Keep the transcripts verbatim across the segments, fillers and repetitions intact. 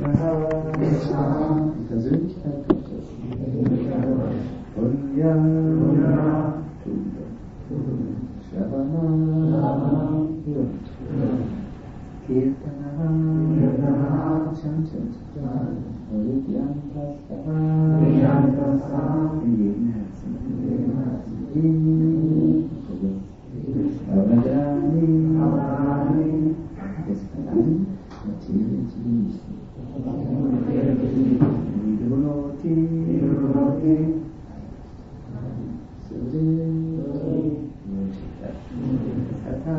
die Persönlichkeit Gottes. Punya, Tugend, Shravana, Kirtana, Chantant, Vidyantasa, in jedem Herzen. Avadani, das Verlangen, Materie zu genießen. Vidunoti, Sudhi, Sata,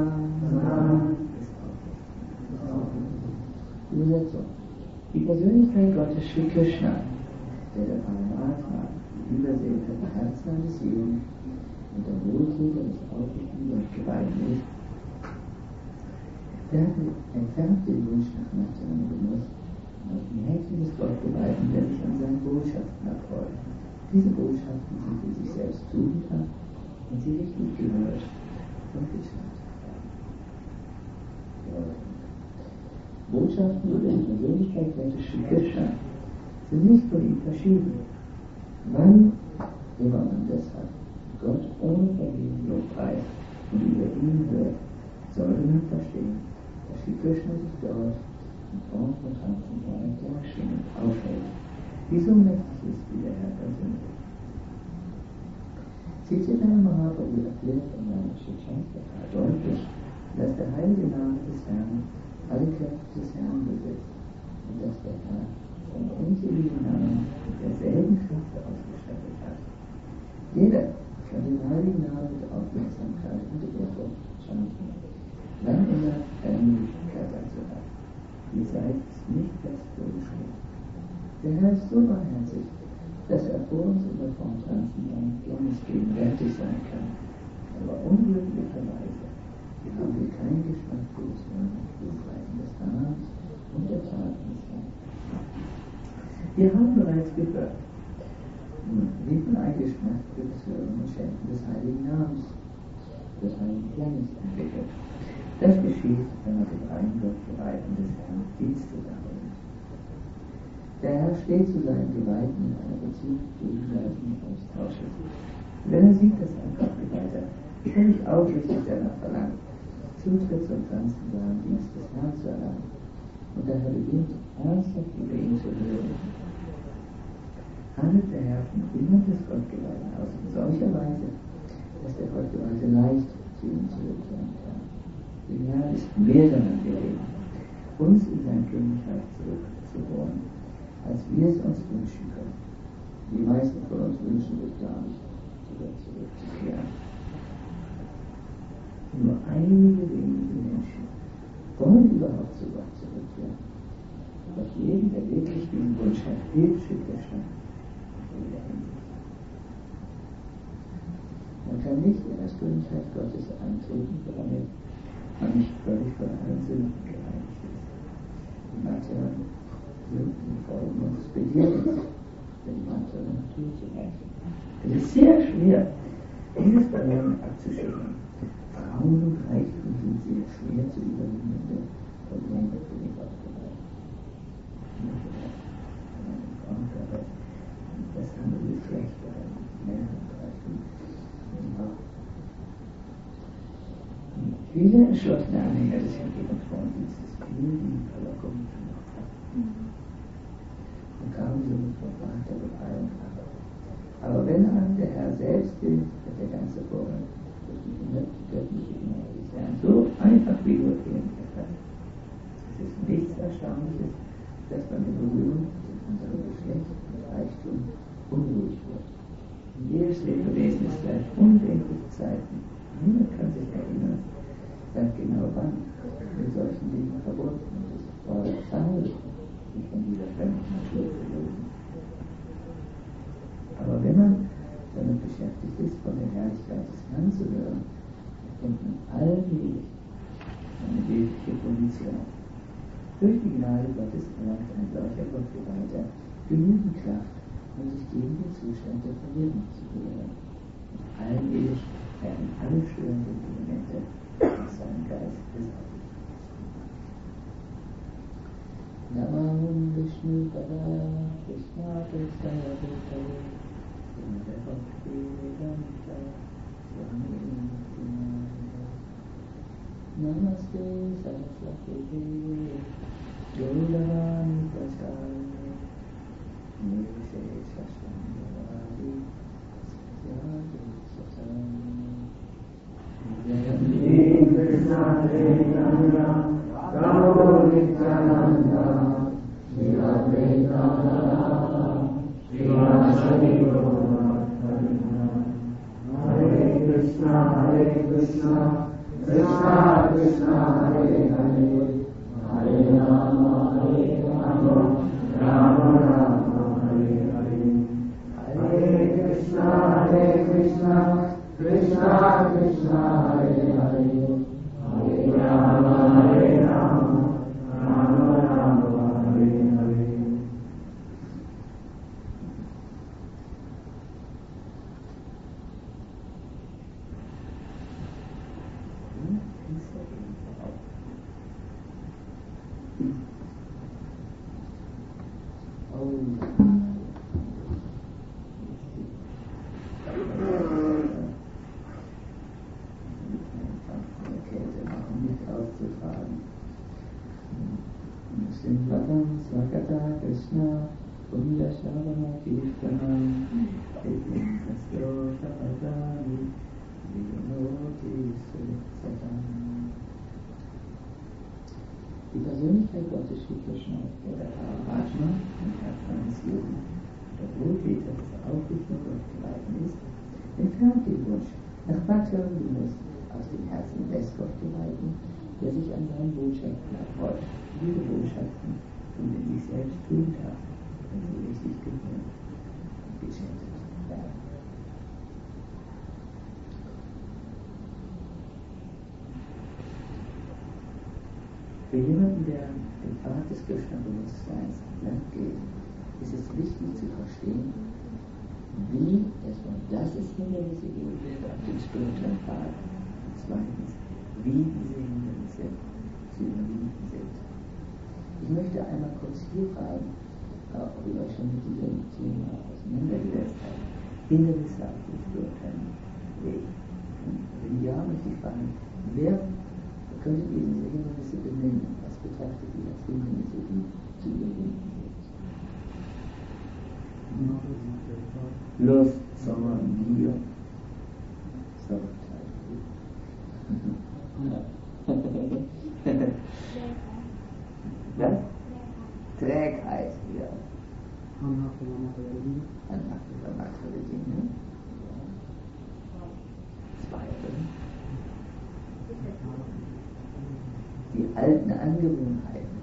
Übersetzung. Die Persönlichkeit Gottes Shri Krishna, der der Paramatma, die überseelte Herzen eines Jeden und der Wohltäter des aufrichtigen Gottgeweihten ist, entfernt den Wunsch nach materiellem Genuss und aus dem Herzen des Gottgeweihten, der sich an seinen Botschaften erfreut. Diese Botschaften sind für sich selbst tugendhaft und sie richtig gehört und geschnappt werden. Botschaften über die Persönlichkeit Gottes Shri Krishna sind nicht von ihm verschieden. Wann immer man deshalb Gott ohne Vergehen lobpreist und über ihn hört, sollte man verstehen, dass Shri Krishna sich dort in Form von transzendentalem Klangschwingen aufhält, die so mächtig ist wie der Herr persönlich. Sri Chaitanya Mahaprabhu erklärt in seinem Chaitanya deutlich, dass der heilige Name des Herrn alle Kräfte des Herrn besitzt und dass der Herr seine unzähligen Namen mit derselben Kräfte ausgestattet hat. Jeder kann den heiligen Namen mit Aufmerksamkeit und Ehrfurcht chanten, wann immer er eine Möglichkeit dazu hat. Die Zeit ist nicht fest vorgeschrieben. Der Herr ist so barmherzig, dass er vor uns in der Form transzendent gegenwärtig sein kann. Aber unglücklicherweise haben wir keinen Geschmack für das Hören und Lobpreisen des Namens und der Taten des Herrn. Wir haben bereits gehört, wie viel ein Geschmack für das Hören und Schenken des heiligen Namens, des heiligen Klanges entwickelt. Das geschieht, wenn man dem reinen Gottgeweihten des Herrn Dienste darbringt. Der Herr steht zu seinen Geweihten in einer Beziehung gegenseitigen Austausches. Wenn er sieht, dass ein Gottgeweihter völlig aufrichtig danach verlangt, Zutritt zum transzendentalen Dienst des Herrn zu erlangen, und der Herr beginnt, ernsthaft über ihn zu hören, handelt der Herr von Ihnen des Gottgeweihten aus in solcher Weise, dass der Gottgeweihte leicht zu ihm zurückkehren kann. Dem Herrn ist mehr daran gelegen, uns in sein Königreich zurückzuholen, als wir es uns wünschen können. Die meisten von uns wünschen sich gar nicht, sogar zurückzukehren. Nur einige wenige Menschen wollen überhaupt zu Gott zurückkehren. Doch jeden, der wirklich diesen Wunsch hat, hilft Shri Krishna in der Hinsicht. Man kann nicht in das Königreich Gottes eintreten, solange man nicht völlig von allen Sünden gereinigt ist. Die materiellen Sünden folgen uns Begierens, denn die materielle Natur zu reichen. Es ist sehr schwer, dieses Verlangen abzuschütteln. Frauen und Reichtum sind sehr schwer zu überwindende Probleme für die Gottgeweihten. Das andere Geschlecht, Männer und Reichtum. Viele entschlossene Anhänger des Herrn Frauendienstes fielen in die Verlockung zur Macht und kamen somit vor Vater Befreiung ab. Aber wenn einem der Herr selbst will, wird der ganze Vorgang durch die göttliche Gnade des Herrn so einfach wie nur gehen kann. Es ist nichts Erstaunliches, dass man in Berührung mit unserem Geschlecht und Reichtum unruhig wird. Und jedes Lebewesen ist gleich undenklich Zeiten. Niemand kann sich erinnern, sagt genau wann mit solchen Dingen verbunden ist. War es Zeit, sich von dieser fremden Natur zu lösen. Aber wenn man damit beschäftigt ist, von der Herrlichkeit des Herrn zu hören, erkennt man allmählich eine bildliche Position. Durch die Gnade Gottes erlangt ein solcher Gottgeweihter genügend Kraft, um sich gegen den Zustand der Verwirrung zu wehren. Und allmählich werden alle störenden Elemente aus seinem Geist beseitigt. Namam Vishnu Vishnu Pada Krishna Krishna Krishna Bhakti Vedanta Swami Namaste Saraswati Devi Gauravani Prasarane Nirvishesha Shandavadi Satyadi Satsarane Jai Krishna Hare Krishna Rama Nityananda Shri Advaita Shri Advaita Hare Krishna Hare Krishna Krishna Krishna Hare Hare Hare Rama Hare Rama Rama Rama Hare Hare Hare Krishna Hare Krishna Krishna Krishna Hare Hare Hare Rama Hare Rama Rama Rama Hare Hare. Swakata Krishna Punya Shavana Kirtanam Ekasyo Sapadani Viganoti Satam. Die Persönlichkeit Gottes Sri Krishna oder Paramahatma und Transformation der Wohltäter des Aufrichtung und Geleiten ist, entfernt den Wunsch nach weiteren Genuss aus dem Herzen des Gottgeleiten, der sich an seinen Botschaften erfreut. Diese Botschaften und in sich selbst tun kann, wenn sie richtig gehören und geschätzt werden. Für jemanden, der den Pfad des Krishna-Bewusstseins entlang geht, ist es wichtig zu verstehen, wie erstmal, dass es Hindernisse geben wird auf dem spirituellen Pfad, und zweitens, wie diese Hindernisse zu überwinden sind. Ich möchte einmal kurz hier fragen, ob ihr euch schon mit diesem Thema auseinandergesetzt habt. Hindernisse auf dem spirituellen Weg. Und wenn ja, möchte ich fragen, wer könntet ihr diese Hindernisse benennen? Was betrachtet ihr als Hindernisse, die zu überwinden sind? Lust, Sommer, Gier, Sorgheit. Was? Trägheit, ja. Anmacht über materielle Dinge. Zweifel. Die alten Angewohnheiten.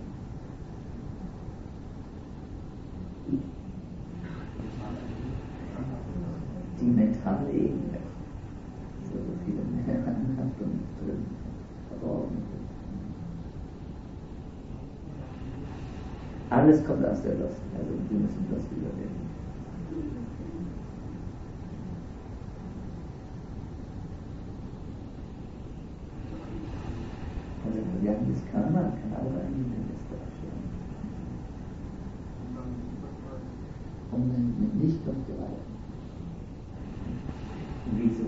Die mentale Ebene. So, so viele Anhaftungen drin, verborgen. Alles kommt aus der Lust, also wir müssen das überwinden. Also vergangenes Karma kann auch ein Hindernis darstellen. Und mit nicht Gott geweiht. Wieso?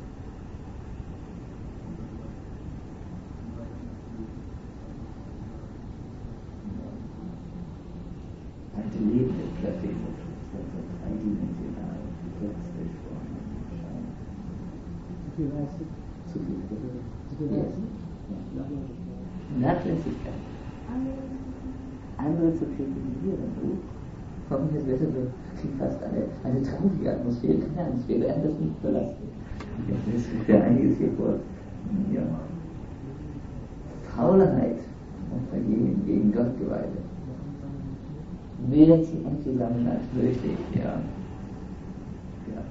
Alte Leben ist plötzlich so dreidimensional, plötzlich vorne. Zu viel Leistung? Zu viel Leistung. Zu viel Leistung? Nachlässigkeit. Andere zu kritisieren. Kommen jetzt besser so fast eine, eine traurige Atmosphäre. Keine Angst, wir werden das nicht verlassen. Jetzt ist für einiges hier vor. Ja. Faulheit und Vergehen gegen Gott geweiht. Wählen Sie uns zusammen als möglich, ja. ja.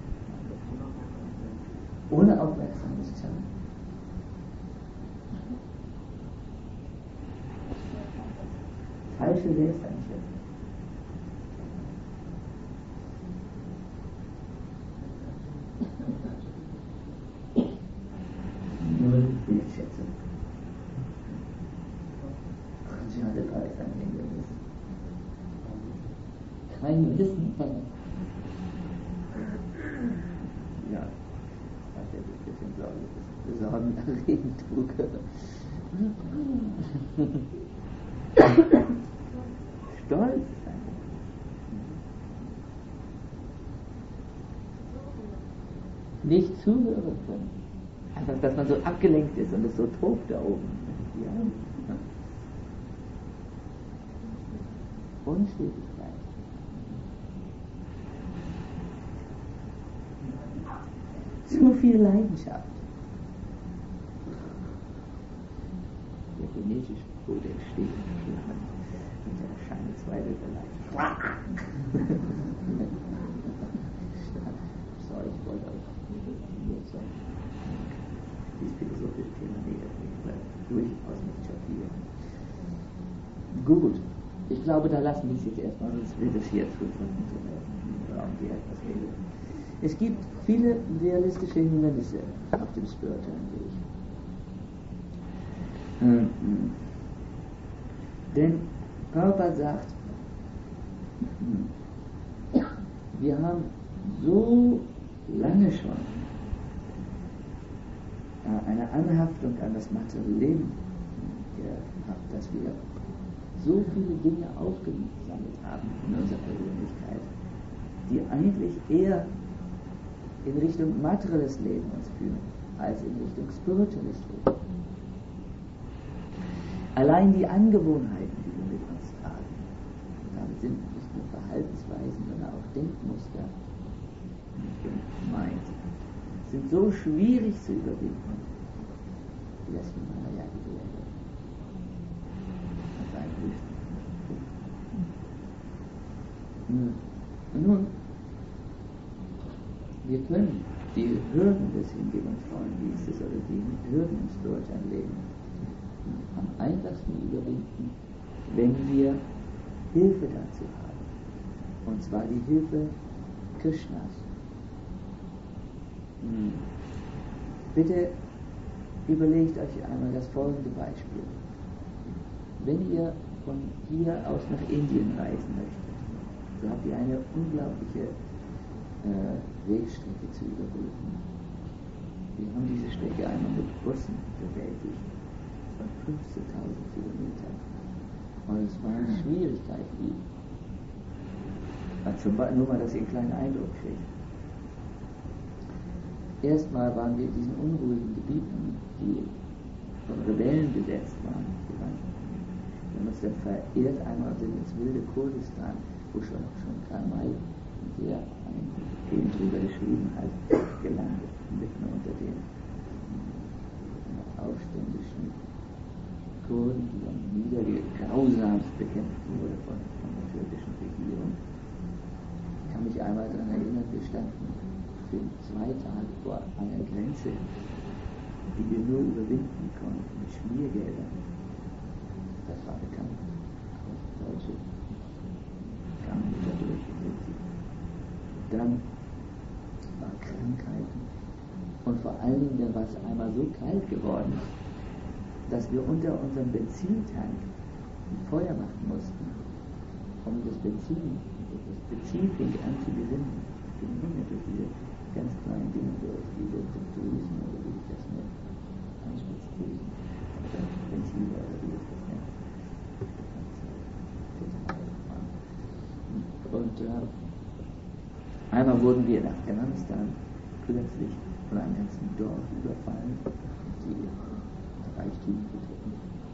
Ohne Aufmerksamkeit. Falsche Selbsteinschätzung. Null Bildschätzung. Soziale Preis ein Hindernis. kein Wissen. Ja, tatsächlich ein bisschen Sorge, besorgniserregend trug. Stolz sein. Nicht zuhören können. Einfach, dass man so abgelenkt ist und es so tobt da oben. Ja. Unstetigkeit. Zu viel Leidenschaft. Der genetische Code entsteht in Flammen und der erscheint zwei Liter Leid. So, ich wollte euch nur so dieses philosophische Thema näher bringen, weil durchaus nicht schockieren. Gut, ich glaube, da lassen wir es jetzt erstmal, sonst wird es hier zu von unserem Raum hier etwas reden. Es gibt viele realistische Hindernisse auf dem spirituellen Weg. Mhm. Denn Prabhupada sagt, wir haben so lange schon eine Anhaftung an das materielle Leben gehabt, dass wir so viele Dinge aufgesammelt haben in unserer Persönlichkeit, die eigentlich eher in Richtung materielles Leben uns führen, als in Richtung spirituelles Leben. Allein die Angewohnheiten, die wir mit uns tragen, damit sind nicht nur Verhaltensweisen, sondern auch Denkmuster, gemeint, sind so schwierig zu überwinden, wie das Himalaya-Gebirge. Das ist ein höchsten Punkt. Nun, wir können die Hürden des hingebungsvollen Dienstes oder die Hürden im spirituellen Leben am einfachsten überwinden, wenn wir Hilfe dazu haben. Und zwar die Hilfe Krishnas. Hm. Bitte überlegt euch einmal das folgende Beispiel. Wenn ihr von hier aus nach Indien reisen möchtet, so habt ihr eine unglaubliche äh, Wegstrecke zu überbrücken. Wir haben diese Strecke einmal mit Bussen bewältigt. Das waren fünfzehntausend Kilometer. Und es waren Schwierigkeiten, die also nur mal, dass ihr einen kleinen Eindruck kriegt. Erstmal waren wir in diesen unruhigen Gebieten, die von Rebellen besetzt waren. Wir haben uns dann verirrt einmal ins wilde Kurdistan, wo schon, schon Karl May, der einen Film drüber geschrieben hat, gelandet, mitten unter den aufständischen Kurden, die dann niedergrausamst bekämpft wurde von, von der türkischen Regierung. Ich kann mich einmal daran erinnern, wir standen für zwei Tage vor einer Grenze, die wir nur überwinden konnten mit Schmiergeldern. Das war bekannt. Deutsche kamen da durch. Dann waren Krankheiten und vor allen Dingen dann war es einmal so kalt geworden, dass wir unter unserem Benzintank ein Feuer machen mussten, um das Benzin, das Benzin fing an zu gerinnen. Wir gingen durch diese ganz kleinen Dinge durch, diese Drüsen oder wie ich das nenne, Anspitzdrüsen, oder Benzin oder wie ich das nenne. Und äh, einmal wurden wir nach Afghanistan plötzlich von einem ganzen Dorf überfallen, die Reichtum betreten.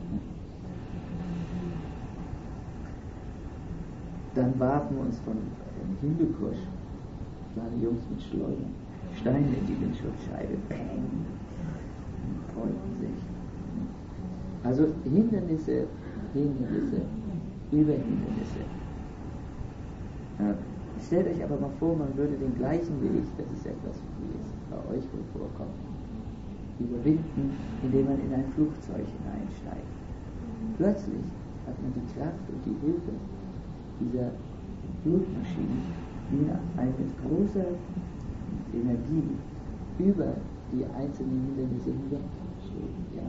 Dann warfen uns von Hindukusch kleine Jungs mit Schleudern Steine in die Windschutzscheibe. Bang! Und freuten sich. Also Hindernisse, Hindernisse, Überhindernisse. Ja, stellt euch aber mal vor, man würde den gleichen Weg, das ist etwas, wie es bei euch wohl vorkommt, überwinden, indem man in ein Flugzeug hineinsteigt. Plötzlich hat man die Kraft und die Hilfe dieser Flugmaschinen, die eine mit großer Energie über die einzelnen Hindernisse hinweg schweben. Ja.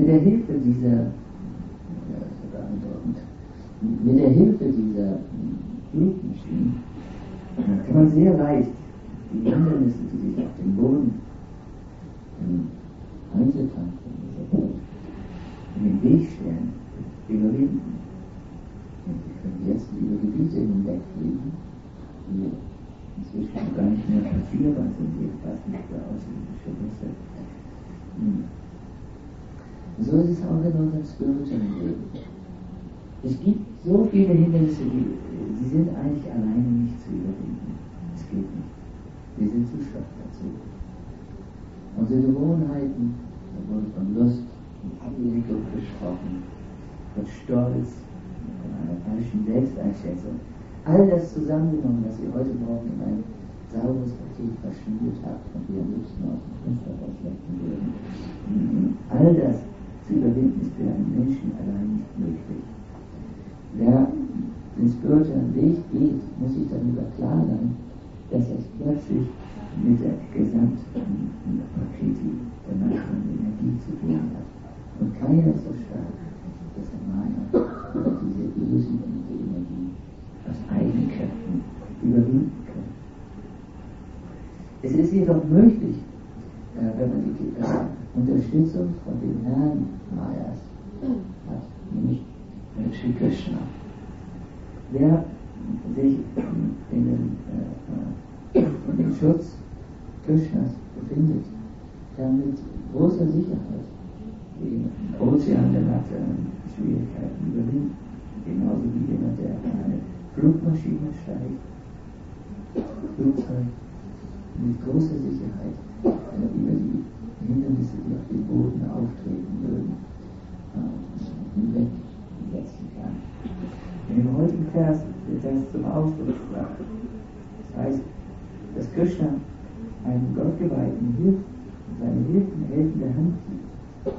der Hilfe dieser, ja, das ist beeindruckend, mit der Hilfe dieser Blutmaschinen kann man sehr leicht die Hindernisse, die sich auf dem Boden im Einzelkampf in den Weg stellen, überwinden. Und wir können jetzt über Gebiete hinwegfliegen, die inzwischen gar nicht mehr passierbar sind, jedenfalls nicht für außerirdische Risse. So ist es auch in unserem spirituellen Leben. Es gibt so viele Hindernisse, die, sie sind eigentlich alleine nicht zu überwinden. Es geht nicht. Wir sind zu schwach dazu. Unsere Gewohnheiten, da wurde von Lust und Ablehnung gesprochen, von Stolz, von einer falschen Selbsteinschätzung. All das zusammengenommen, was ihr heute Morgen in ein sauberes Paket verschnürt habt und wir am liebsten aus dem Fenster rauswerfen würden. All das zu überwinden ist für einen Menschen allein nicht möglich. Wer den spirituellen Weg geht, muss sich darüber klar sein, dass es plötzlich mit der gesamten Prakriti, der natürlichen Energie zu tun hat. Und keiner ist so stark, dass der Maya oder diese Illusion und die Energie aus eigenen Kräften überwinden kann. Es ist jedoch möglich, äh, wenn man die äh, Unterstützung von den Herrn Mayas hat, nämlich Sri Krishna. Wer sich in den, äh, in den Schutz Krishnas befindet, kann mit großer Sicherheit den Ozean der materiellen Schwierigkeiten überwinden. Genauso wie jemand, der in eine Flugmaschine steigt, Flugzeug, mit großer Sicherheit äh, über die Hindernisse, die auf dem Boden auftreten würden, äh, hinwegsetzen kann. In dem heutigen Vers wird das zum Ausdruck gebracht. Das heißt, dass Krishna einen Gottgeweihten hilft, seine Hilfen helfende Hand gibt,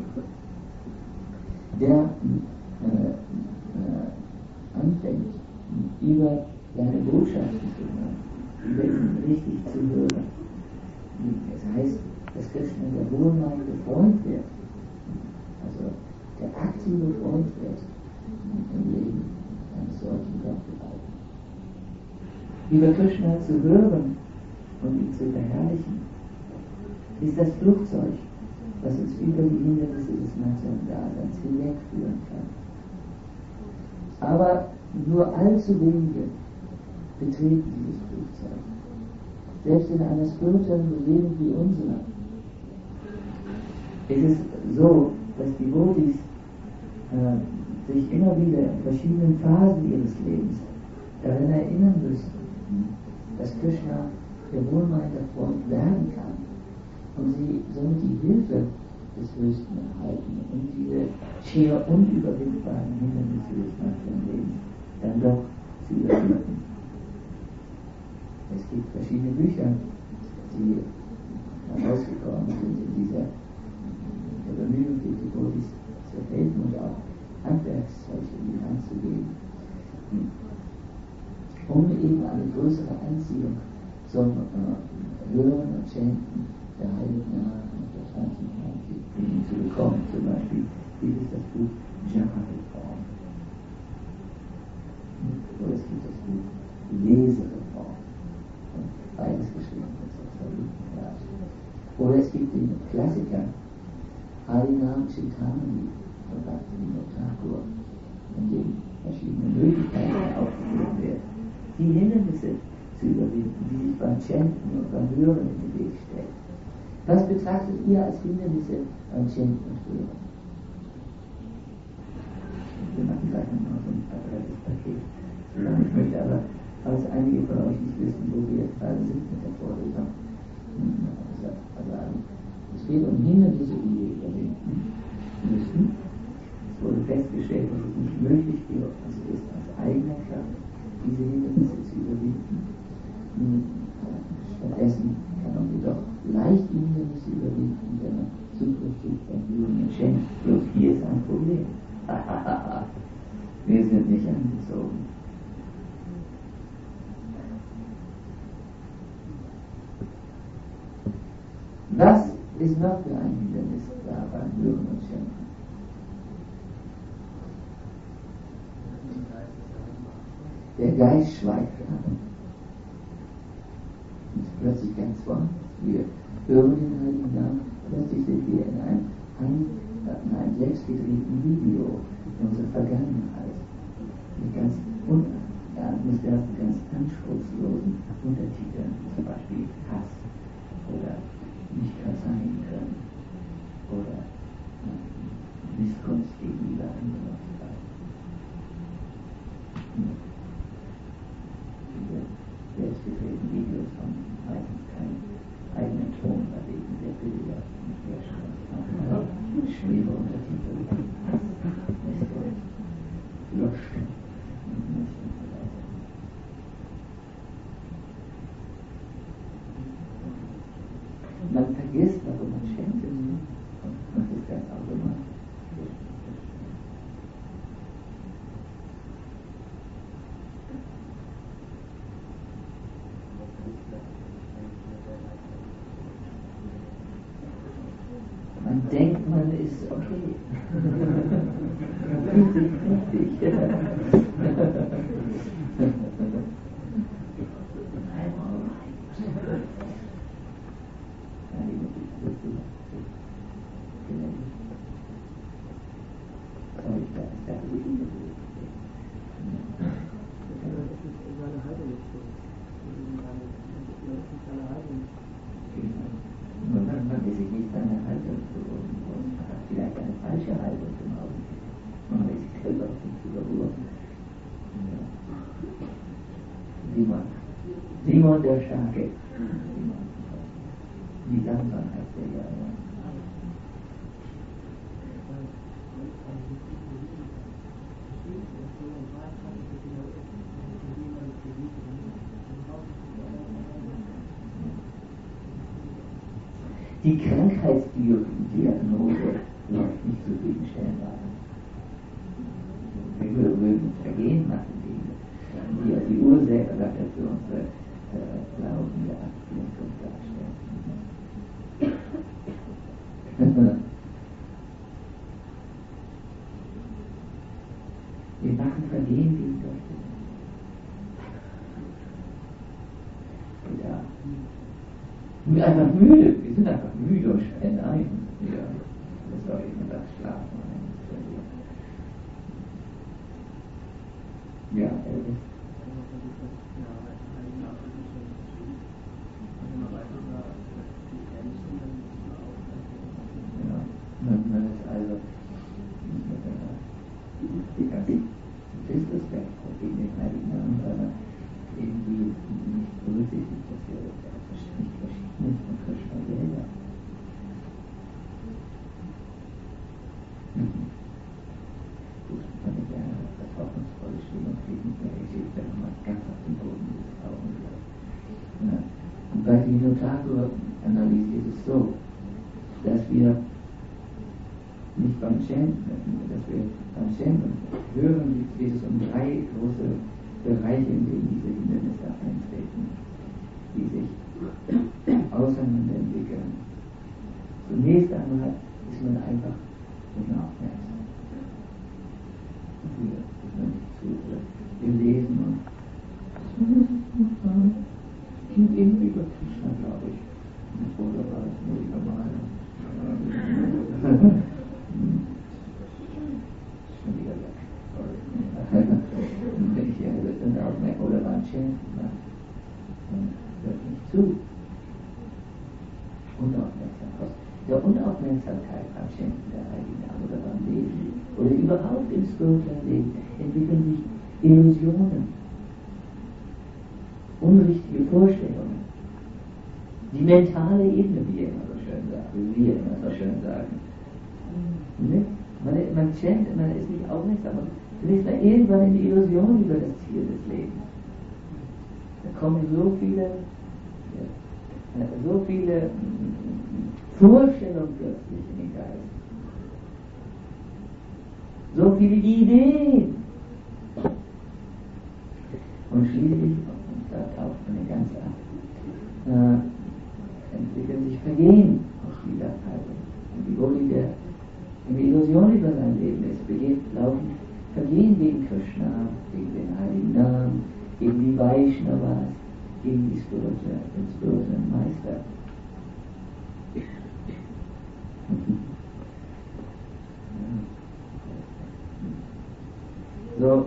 der äh, äh, anfängt, über seine Botschaften zu hören, über ihn richtig zu hören. Das heißt, dass Krishna der wohlmeinende Freund wird, also der aktive Freund wird im Leben eines solchen Gottgeweihten. Über Krishna zu hören und ihn zu verherrlichen, ist das Flugzeug, was uns über die Hindernisse des materiellen Daseins hinwegführen kann. Aber nur allzu wenige betreten dieses Flugzeug. Selbst in einer spirituellen Bewegung wie unserer ist es so, dass die Bodhis äh, sich immer wieder in verschiedenen Phasen ihres Lebens daran erinnern müssen, dass Krishna der wohlmeinende Freund werden kann und sie somit die Hilfe des Höchsten erhalten und diese schier unüberwindbaren Hindernisse des materiellen Lebens dann doch zu überwinden. Es gibt verschiedene Bücher, die herausgekommen sind in dieser der Bemühung, die Bodhis zu helfen und auch Handwerkszeuge in die Hand zu geben, um eben eine größere Anziehung zum äh, Hören und Schenken der Heiligen Namen und der Transzendenz zu bekommen. Zum Beispiel gibt es das Buch Japa-Reform. Oder es gibt das Buch Lesereform. Und beides geschrieben von Satsang. Oder es gibt den Klassiker Harinam Chittamani von Bhaktivinoda Thakur, in dem verschiedene Möglichkeiten aufgegeben werden, die Hindernisse zu überwinden, die sich beim Chanten und beim Hören in den Weg stellen. Was betrachtet ihr als Hindernisse beim Chanten und Hören? Wir machen gleich noch so ein adrettes Paket. Ich möchte aber, falls einige von euch nicht wissen, wo wir jetzt gerade sind mit der Vorlesung, sagen, es geht um Hindernisse, die wir überwinden müssen. Es wurde festgestellt, dass es nicht möglich ist, aus eigener Kraft diese Hindernisse zu überwinden. Stattdessen kann man jedoch leicht die Hindernisse überwinden, wenn man zukünftig Erhöhungen schenkt. Bloß hier ist ein Problem. Wir sind nicht angezogen. Was ist noch für ein Hindernis da beim Hören und Schenken? Der Geist schweigt ab. Und ist plötzlich ganz woanders. Wir hören den Heiligen Namen, plötzlich sind wir in einem, ein, in einem selbstgedrehten Video in unserer Vergangenheit. Mit ganz, un, ja, mit ganz anspruchslosen Untertiteln, zum Beispiel Hass oder nicht verzeihen können oder äh, Missgunst gegenüber anderen. Diese selbstgedrehten Videos haben meistens keinen eigenen Ton, weil eben sehr billiger und sehr schön. Schwere Untertitel, Missgunst, Lust und Mist und so weiter. Man vergisst, warum man schenkt, und das ist ganz automatisch. Man denkt, man ist okay. Richtig. I'm all right. Man ist sich nicht seine Haltung zu und hat vielleicht eine falsche Haltung im Augenblick. Man ist sich selber auf den überwunden. Simon. Simon der Starke. Die Langsamkeit der Jahre. Die Krankheitsdiagnose läuft nicht zufriedenstellend. Wir würden Vergehen machen, die, die die Ursache für unsere äh, Glauben der Ablenkung darstellen. Wir machen Vergehen gegen Gott. Ja. Wir sind einfach müde, wir sind einfach müde und schreien ein. Ja, das soll ich mir das schlafen. Ja, Elvis. Ja, man, man ist also die ganze Disrespekt gegen den Heiligen Namen, weil man irgendwie nicht berücksichtigt, dass wir nicht verschieden von Krishna selber. Mhm. Gut, wenn ich eine vertrauensvolle Stimmung kriegen, wäre ich jetzt nochmal ganz auf den Boden des Augenblicks. Ja. Und bei der Notator-Analyse ist es so, dass wir nicht beim Schenken, dass wir beim Schenken hören, geht es um drei große Bereiche, in denen diese Hindernisse eintreten, die sich auseinander entwickeln. Zunächst einmal ist man einfach unaufmerksam. Wir, wir lesen und ging irgendwie über Krishna, glaube ich. Oder war es nur die normale? Schon wieder weg. Wenn ich hier oder beim Schenken mache, dann hört nicht zu. Unaufmerksamkeit. Der Unaufmerksamkeit beim Schenken der Heiligen Namen oder beim Lesen oder überhaupt im spirituellen Leben entwickeln sich Illusionen, unrichtige Vorstellungen. Die mentale Ebene, wie wir immer so schön sagen, wie wir immer so schön sagen. Ne? Man, man schenkt, man ist nicht aufmerksam und dann ist man irgendwann in die Illusion über das Ziel des Lebens. Da kommen so viele, ja, so viele Vorstellungen plötzlich in den Geist. So viele Ideen. Und schließlich, und da taucht man eine ganze ab, äh, entwickeln sich Vergehen aus dieser Haltung. Und die Uli der eine Illusion über sein Leben ist, begeht laufend Vergehen gegen Krishna, gegen den Heiligen Namen, gegen die Vaishnavas, gegen die spirituellen Meister. So,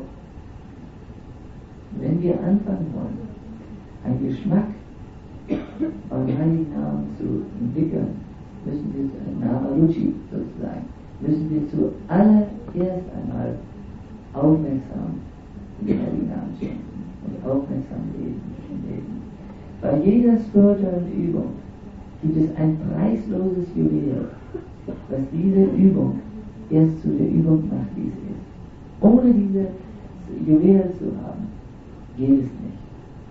wenn wir anfangen wollen, einen Geschmack beim Heiligen Namen zu entwickeln, müssen wir zu einem Namaruchi sozusagen, müssen wir zuallererst einmal aufmerksam den Heiligen Namen schenken und aufmerksam leben. leben. Bei jeder spirituellen Übung gibt es ein preisloses Juwel, was diese Übung erst zu der Übung macht, wie es ist. Ohne diese Juwel zu haben, geht es nicht.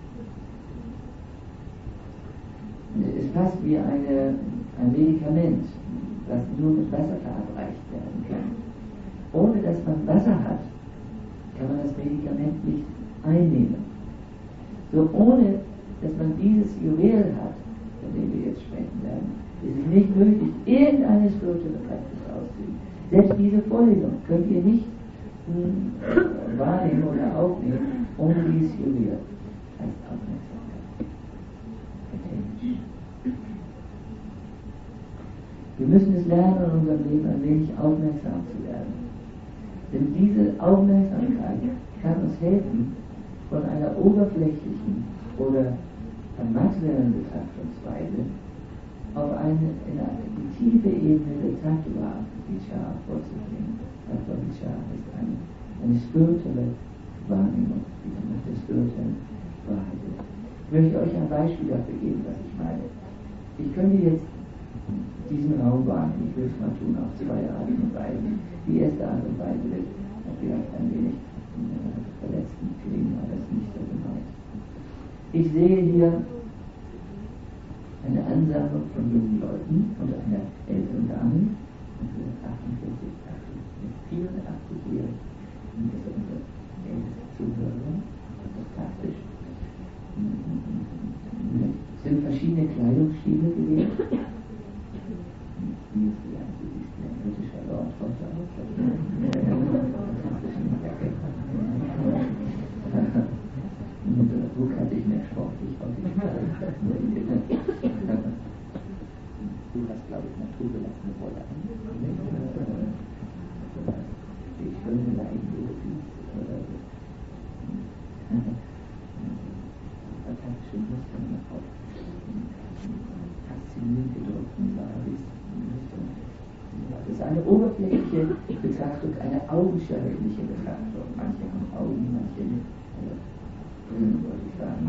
Es ist fast wie eine, ein Medikament, das nur mit Wasser verabreicht werden kann. Ohne dass man Wasser hat, kann man das Medikament nicht einnehmen. So ohne dass man dieses Juwel hat, von dem wir jetzt sprechen werden, ist es nicht möglich, irgendeine spirituelle Praxis auszuüben. Selbst diese Vorlesung könnt ihr nicht mh, wahrnehmen oder aufnehmen, ohne dieses Juwel. Das heißt Aufmerksamkeit. Attention. Wir müssen es lernen, in unserem Leben ein wenig aufmerksam zu werden. Denn diese Aufmerksamkeit kann uns helfen, von einer oberflächlichen oder materiellen Betrachtungsweise auf eine, in eine tiefe Ebene der Tattva Vichara vorzubringen. Tattva Vichara ist eine, eine spirituelle Wahrnehmung, die man mit der spirituellen Wahrheit ist. Ich möchte euch ein Beispiel dafür geben, was ich meine. Ich könnte jetzt diesen Raum wahrnehmen, ich will es mal tun, auf zwei Arten und Weisen. Die erste Art und Weise wird vielleicht ein wenig äh, verletzend klingen, aber das ist nicht so gemeint. Ich sehe hier eine Ansammlung von jungen Leuten und einer älteren Dame, achtundvierzig, vierundachtzig hier, und das ist unsere älteste Zuhörerin, fantastisch. Es sind verschiedene Kleidungsstile gewählt. Wie ist die ganze, wie ist der britische Lord Potter aus? Und der Buch hatte ich mehr sportlich auf die Du hast, glaube ich, naturbelassene Wolle an. Die schöne Leiden, oder so. Fantastische Muster noch auf faszinierend gedruckten Saris. Das ist eine oberflächliche Betrachtung, eine augenscheinliche Betrachtung. Manche haben Augen, manche nicht. Brillen, wollte ich sagen.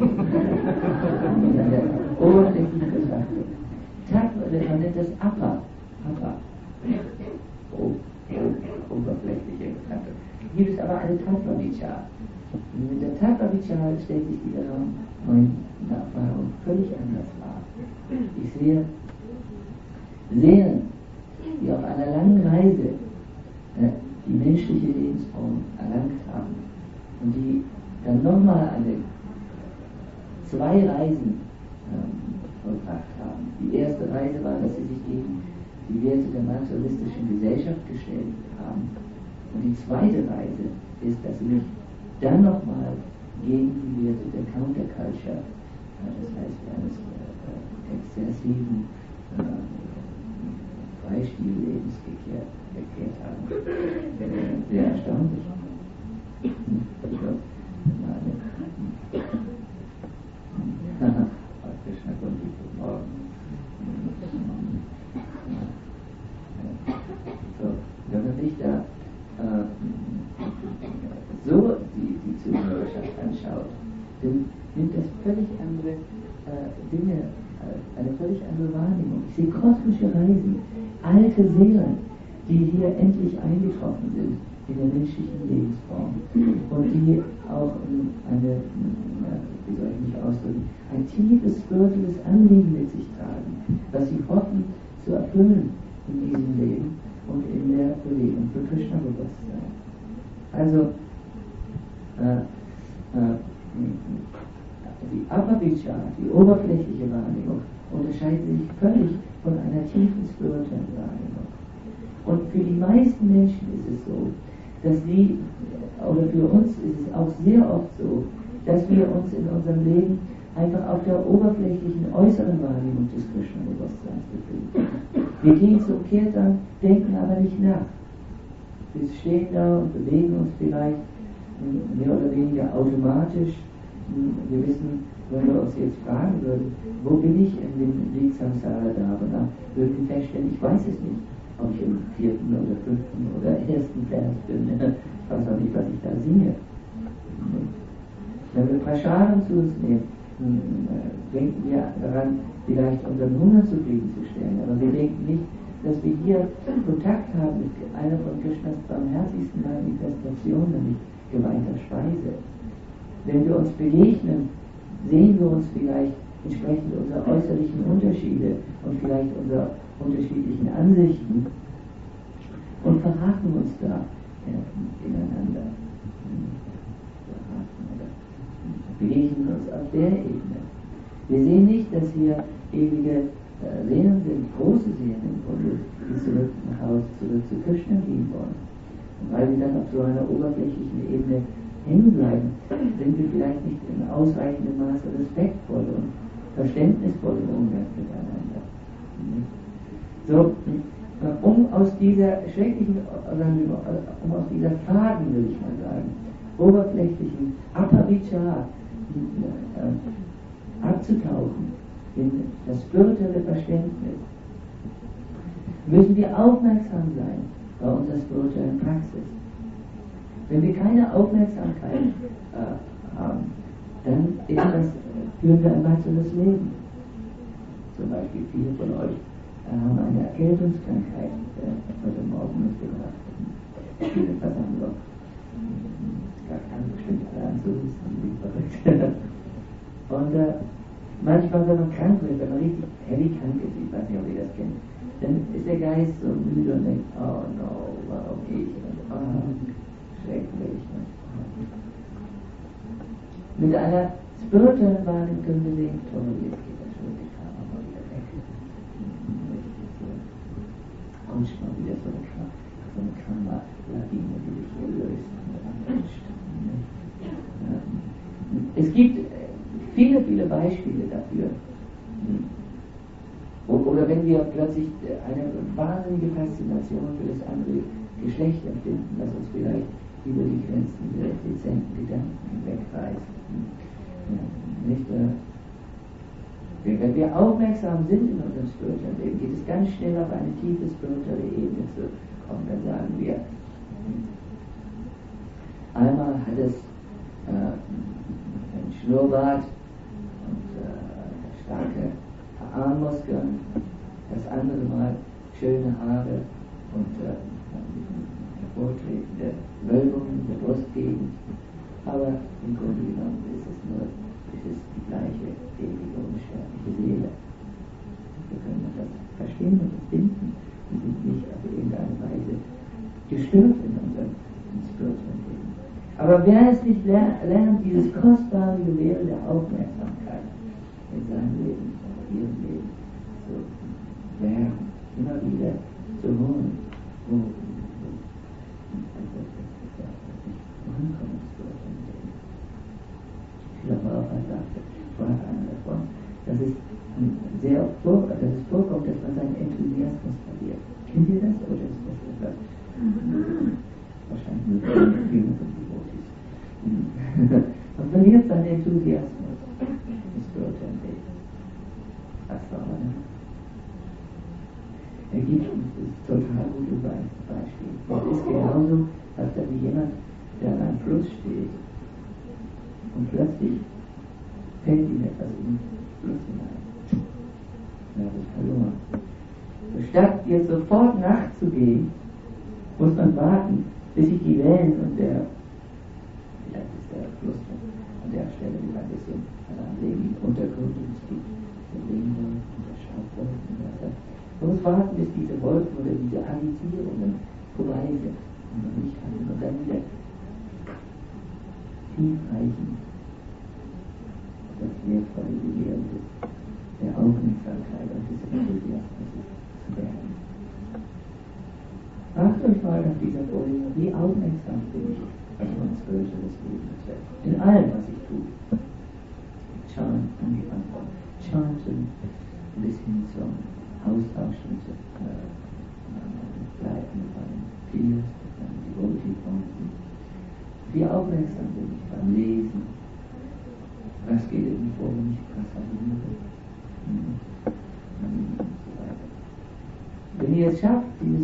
Eine oberflächliche Betrachtung. Man nennt das Apa. Apa. Oh, oh, oberflächliche Betrachtung. Hier gibt es aber eine Tattva Vichara. Mit der Tattva Vichara stellt sich die Erfahrung völlig anders wahr. Ich sehe Seelen, die auf einer langen Reise äh, die menschliche Lebensform erlangt haben und die dann nochmal eine zwei Reisen ähm, vollbracht haben. Die erste Reise war, dass sie sich gegen die Werte der materialistischen Gesellschaft gestellt haben. Und die zweite Reise ist, dass sie sich dann nochmal gegen die Werte der Counterculture, äh, das heißt eines äh, exzessiven äh, Freistillebens gekehrt, gekehrt haben. Sehr erstaunlich. So, wenn man sich da äh, so die, die Zuhörerschaft anschaut, dann nimmt das völlig andere äh, Dinge, äh, eine völlig andere Wahrnehmung. Ich sehe kosmische Reisen, alte Seelen, die hier endlich eingetroffen sind in der menschlichen Lebensform und die auch ähm, eine, ja, wie soll ich mich ausdrücken, ein tiefes spirituelles Anliegen mit sich tragen, was sie hoffen zu erfüllen in diesem Leben und in der Bewegung für Krishna-Bewusstsein. Also äh, äh, die Apa-Vichara, die oberflächliche Wahrnehmung, unterscheidet sich völlig von einer tiefen spirituellen Wahrnehmung. Und für die meisten Menschen ist es so, dass sie, oder für uns ist es auch sehr oft so, dass wir uns in unserem Leben einfach auf der oberflächlichen äußeren Wahrnehmung des Krishna-Bewusstseins befinden. Wir gehen zum Kirtan, denken aber nicht nach. Wir stehen da und bewegen uns vielleicht mehr oder weniger automatisch. Wir wissen, wenn wir uns jetzt fragen würden, wo bin ich in dem Lied Samsara Davana, würden wir feststellen, ich weiß es nicht, ob ich im vierten oder fünften oder ersten Vers bin. Ich weiß auch nicht, was ich da singe. Wenn wir Prasadam zu uns nehmen, denken wir daran, vielleicht unseren Hunger zufriedenzustellen. Aber wir denken nicht, dass wir hier Kontakt haben mit einer von Krishnas barmherzigsten Manifestationen, nämlich geweihter Speise. Wenn wir uns begegnen, sehen wir uns vielleicht entsprechend unserer äußerlichen Unterschiede und vielleicht unserer unterschiedlichen Ansichten und verraten uns da ineinander. Verraten oder begegnen uns auf der Ebene. Wir sehen nicht, dass hier ewige äh, Seelen sind, große Seelen im Grunde, die zurück nach Hause, zurück zu Krishna gehen wollen. Und weil wir dann auf so einer oberflächlichen Ebene hängen bleiben, sind wir vielleicht nicht in ausreichendem Maße respektvoll und verständnisvoll im Umgang miteinander. So, um aus dieser schrecklichen, um aus dieser faden, will ich mal sagen, oberflächlichen Apavichar äh, abzutauchen in das spirituelle Verständnis, müssen wir aufmerksam sein bei unserer spirituellen Praxis. Wenn wir keine Aufmerksamkeit äh, haben, dann ist das, führen wir ein weiteres Leben. Zum Beispiel viele von euch äh, haben eine Erkältungskrankheit äh, heute Morgen mitgebracht. Viele Versammlung. Gar keine bestimmt alle anzuhusten, wie verrückt. Und äh, manchmal, wenn man krank wird, wenn man richtig heavy krank ist, ich weiß nicht, ob ihr das kennt, dann ist der Geist so müde und denkt, oh no, warum ich? Und, oh, schrecklich. Mit einer spirituellen Wahrnehmung können wir sehen, toll, jetzt geht das schon, die kam auch mal wieder weg. Rutscht mal wieder so eine Kram, so eine Karma-Lawine, die sich hier löst. Es gibt viele, viele Beispiele dafür. Oder wenn wir plötzlich eine wahnsinnige Faszination für das andere Geschlecht empfinden, das uns vielleicht über die Grenzen der dezenten Gedanken wegreißt. Ja, nicht, äh, wenn wir aufmerksam sind in unserem spirituellen Leben, geht es ganz schnell auf eine tiefe spirituelle Ebene zu kommen. Dann sagen wir, einmal hat es äh, ein Schnurrbart und äh, starke Armmuskeln, das andere Mal schöne Haare und äh, hervortretende Wölbungen der Brustgegend, aber im Grunde genommen ist es nur, es ist die gleiche ewige, unsterbliche Seele. Wir können das verstehen und das finden und sind nicht auf irgendeine Weise gestört in unserem spirituellen Leben. Aber wer es nicht lernt, lernt dieses kostbare Juwel der Aufmerksamkeit in seinem Leben, in ihrem Leben, so lernen, immer wieder zu holen, wo Schiller sagte, sprach einer davon, dass es sehr oft vor, dass es vorkommt, dass man seinen Enthusiasmus verliert. Kennt ihr das oder ist das etwas? Wahrscheinlich nur Filme von Devotees. Man verliert seinen Enthusiasmus im spirituellen Leben. Das war aber nicht. Er gibt uns das total gute Beispiel. Es ist genauso, als wenn jemand, der an einem Fluss steht und plötzlich fällt ihm etwas in den Fluss hinein. Er hat es verloren. Statt jetzt sofort nachzugehen, muss man warten, bis sich die Wellen und der, vielleicht ist der Fluss an der Stelle wieder ein bisschen an dem Untergrund und es gibt den Regenwolken und der Staubwolken und Wasser. Man muss warten, bis diese Wolken oder diese Agitierungen vorbei sind und man nicht kann und dann wieder tief reichen. Das wertvolle Juwel der Aufmerksamkeit und des Enthusiasmus zu werden. Fragt euch mal nach dieser Folie, wie aufmerksam bin ich auf mein spirituelles Leben. In allem, was ich tue.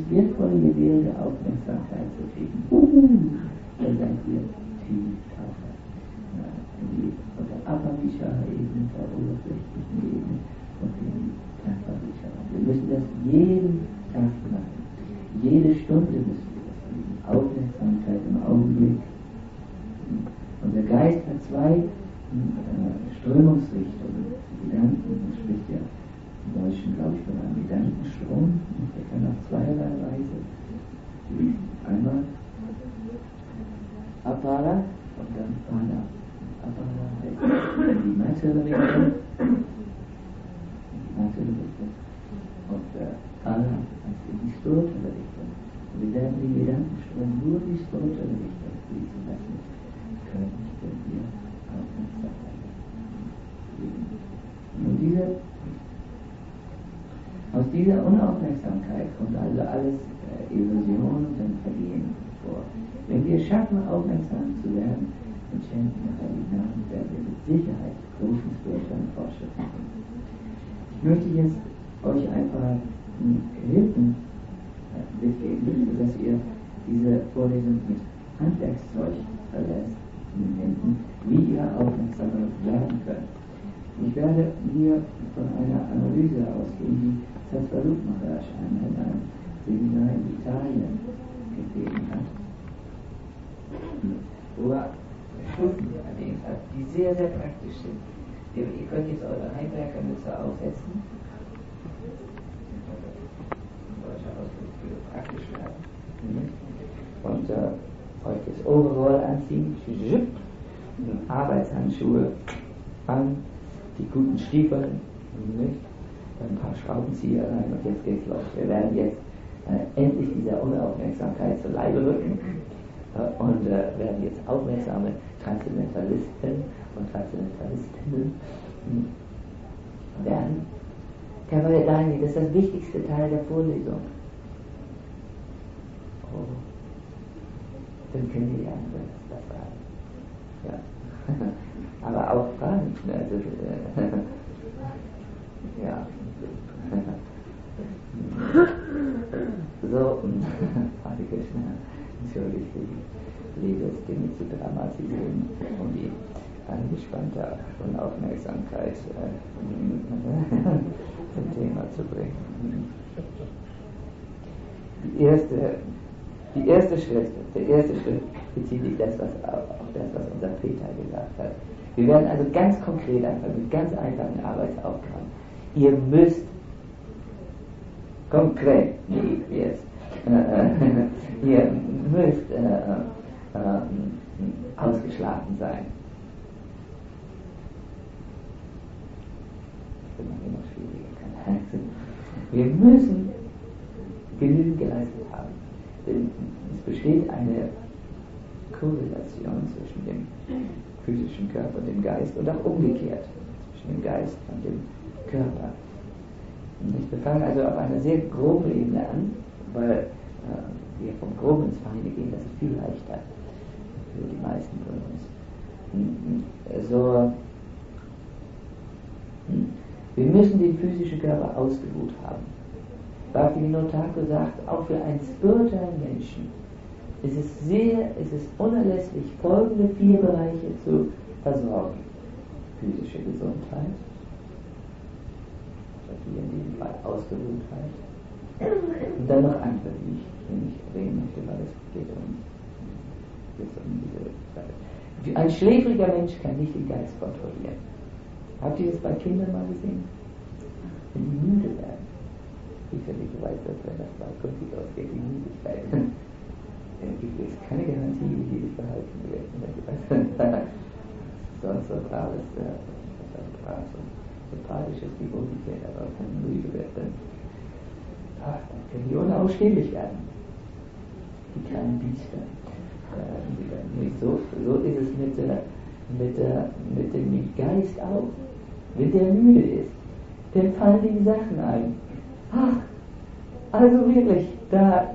wertvolle Gebilde Aufmerksamkeit zu kriegen. Dann seid ihr tief taucher. Die unter Appa-Vichara-Ebene, der oberflächlichen Ebene und in Tattva-Vichara. Wir müssen das jeden Tag machen. Jede Stunde müssen wir das üben. Aufmerksamkeit im Augenblick. Unser Geist hat zwei äh, Strömungsrichtungen. Gedanken, man spricht ja im Deutschen, glaube ich, von einem Gedankenstrom. Der kann auf zweierlei Weise. Einmal Apara und dann Prana. Apara heißt die materielle Richtung. Die materielle Richtung. Und äh, Prana heißt die spirituelle Richtung. Und wir werden den Gedankenstrom nur die spirituelle Richtung fließen lassen können, wenn wir aufmerksam sein. Und diese, aus dieser Unaufmerksamkeit kommt also alles äh, Illusion und dann Vergehen vor. Wenn wir es schaffen, aufmerksam zu werden und schenken nach Namen, werden wir mit Sicherheit großen spirituellen Fortschritt machen. Ich möchte jetzt euch ein paar Hilfen mitgeben, sodass ihr diese Vorlesung mit Handwerkszeug verlässt, in den Händen, wie ihr aufmerksamer werden könnt. Ich werde hier von einer Analyse ausgehen, die Satsvarup Maharaj einmal in einem Seminar in Italien gegeben hat, wo er Stufen erwähnt hat, die sehr, sehr praktisch sind. Ihr, ihr könnt jetzt eure Heimwerkermütze aufsetzen. Deutscher Ausdruck würde praktisch werden. Und äh, euch das Overall anziehen, Arbeitshandschuhe an, die guten Stiefel, nicht? Ein paar Schraubenzieher rein und jetzt geht's los. Wir werden jetzt äh, endlich dieser Unaufmerksamkeit zu Leibe rücken äh, und äh, werden jetzt aufmerksame Transzendentalisten und Transzendentalistinnen werden. Kavalidani, das ist das wichtigste Teil der Vorlesung. Oh. Dann können wir lernen, was das war. Ja. Aber auch Fragen. Also, äh, ja. So, Hare Krishna, entschuldigt die Liebesdinge zu dramatisieren, um die angespannte Unaufmerksamkeit äh, zum Thema zu bringen. Die erste, die erste Schritt, der erste Schritt bezieht sich das, was, auf das, was unser Peter gesagt hat. Wir werden also ganz konkret anfangen, mit ganz einfachen Arbeitsaufgaben. Ihr müsst konkret, nicht jetzt, äh, ihr müsst äh, äh, ausgeschlafen sein. Das wird noch schwieriger. Wir müssen genügend geleistet haben. Denn es besteht eine Korrelation zwischen dem physischen Körper und dem Geist und auch umgekehrt zwischen dem Geist und dem Körper. Und wir fangen also auf einer sehr groben Ebene an, weil äh, wir vom Groben ins Feine gehen, das ist viel leichter für die meisten von uns. So, wir müssen den physischen Körper ausgeruht haben. Bhaktivinoda Thakur sagt, auch für einen spirituellen Menschen ist es sehr, ist es unerlässlich, folgende vier Bereiche zu versorgen. Physische Gesundheit, hier in diesem Fall Ausgeruhtheit, und dann noch andere, die ich nicht erwähnen möchte, weil es geht um, geht um diese Sache. Ein schläfriger Mensch kann nicht den Geist kontrollieren. Habt ihr das bei Kindern mal gesehen? Wenn die müde werden. Sicherlich weiß das, wenn das mal konkret ausgeht, die Müdigkeit. Dann gibt es keine Garantie, wie die sich verhalten werden. Sonst so braves, äh, so sympathisches wie umgekehrt, aber wenn man müde wird, dann, ach, dann können die unausstehlich werden. Die kleinen Biester. Äh, so, so ist es mit, äh, mit, äh, mit dem Geist auch. Wenn der müde ist, dann fallen die Sachen ein. Ach, also wirklich, da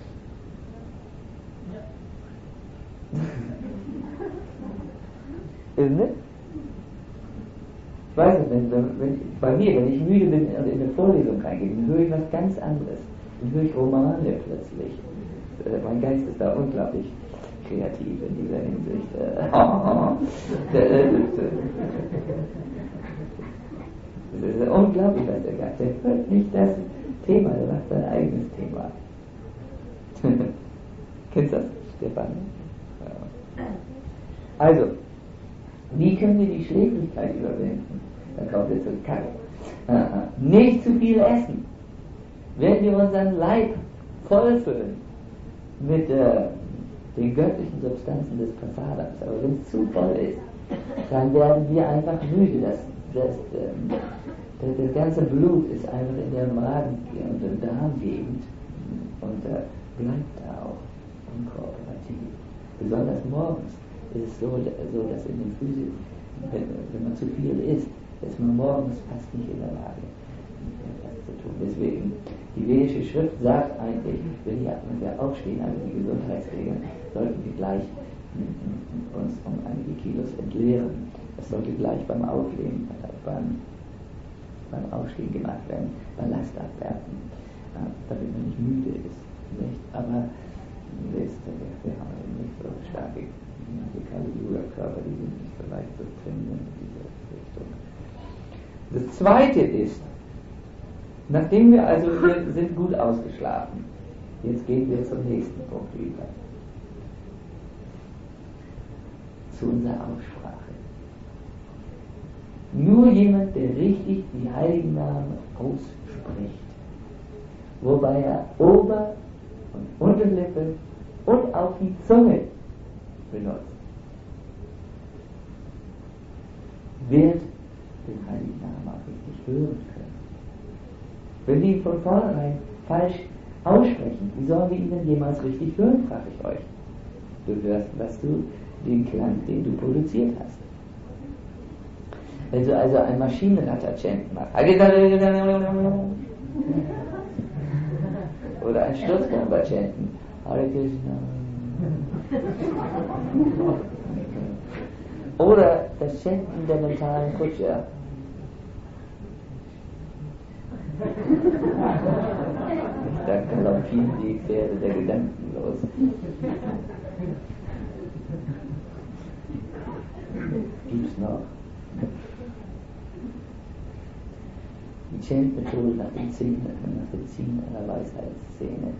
ne? Ich weiß nicht, wenn, wenn, wenn, bei mir, wenn ich müde bin und in eine Vorlesung reingehe, dann höre ich was ganz anderes. Dann höre ich Romane plötzlich. Äh, mein Geist ist da unglaublich kreativ in dieser Hinsicht. Das ist unglaublich, was der Geist. Der hört nicht das Thema, der macht sein eigenes Thema. Kennst du das, Stefan? Ja. Also, wie können wir die Schläfrigkeit überwinden? Dann kommt wir zu Karo. Nicht zu viel essen. Wenn wir unseren Leib vollfüllen mit äh, den göttlichen Substanzen des Prasadams, aber wenn es zu voll ist, dann werden wir einfach müde. Das, das, ähm, das, das ganze Blut ist einfach in der Magen- und der Darmgegend und äh, bleibt da auch unkooperativ. Besonders morgens ist es so, so dass in den Füßen, wenn, wenn man zu viel isst, ist man morgens fast nicht in der Lage, das zu tun. Deswegen, die vedische Schrift sagt eigentlich, wenn wir aufstehen, also die Gesundheitsregeln, sollten wir gleich uns um einige Kilos entleeren. Das sollte gleich beim Auflegen, beim, beim Aufstehen gemacht werden, Ballast abwerfen, damit man nicht müde ist. Nicht? Aber wisst ihr, wir haben nicht so starke Yoga-Körper, die sind nicht so leicht zu trainieren in diese Richtung. Das zweite ist, nachdem wir also, wir sind gut ausgeschlafen, jetzt gehen wir zum nächsten Punkt über. Zu unserer Aussprache. Nur jemand, der richtig die heiligen Namen ausspricht, wobei er Ober- und Unterlippe und auch die Zunge benutzt, wird den heiligen Namen auch richtig hören können. Wenn die ihn von vornherein falsch aussprechen, wie sollen wir ihn denn jemals richtig hören, frage ich euch. Du hörst, was du, den Klang, den du produziert hast. Wenn du also ein Maschinenratter-Chant machst, oder ein Sturzkörper-Chanten, Hare Krishna, oder das Chanten der mentalen Kutscher, da galoppieren die Pferde der Gedanken los. Gibt's noch? Die Chant-Methode nach dem Ziehen, nach dem Ziehen einer Weisheitsszene.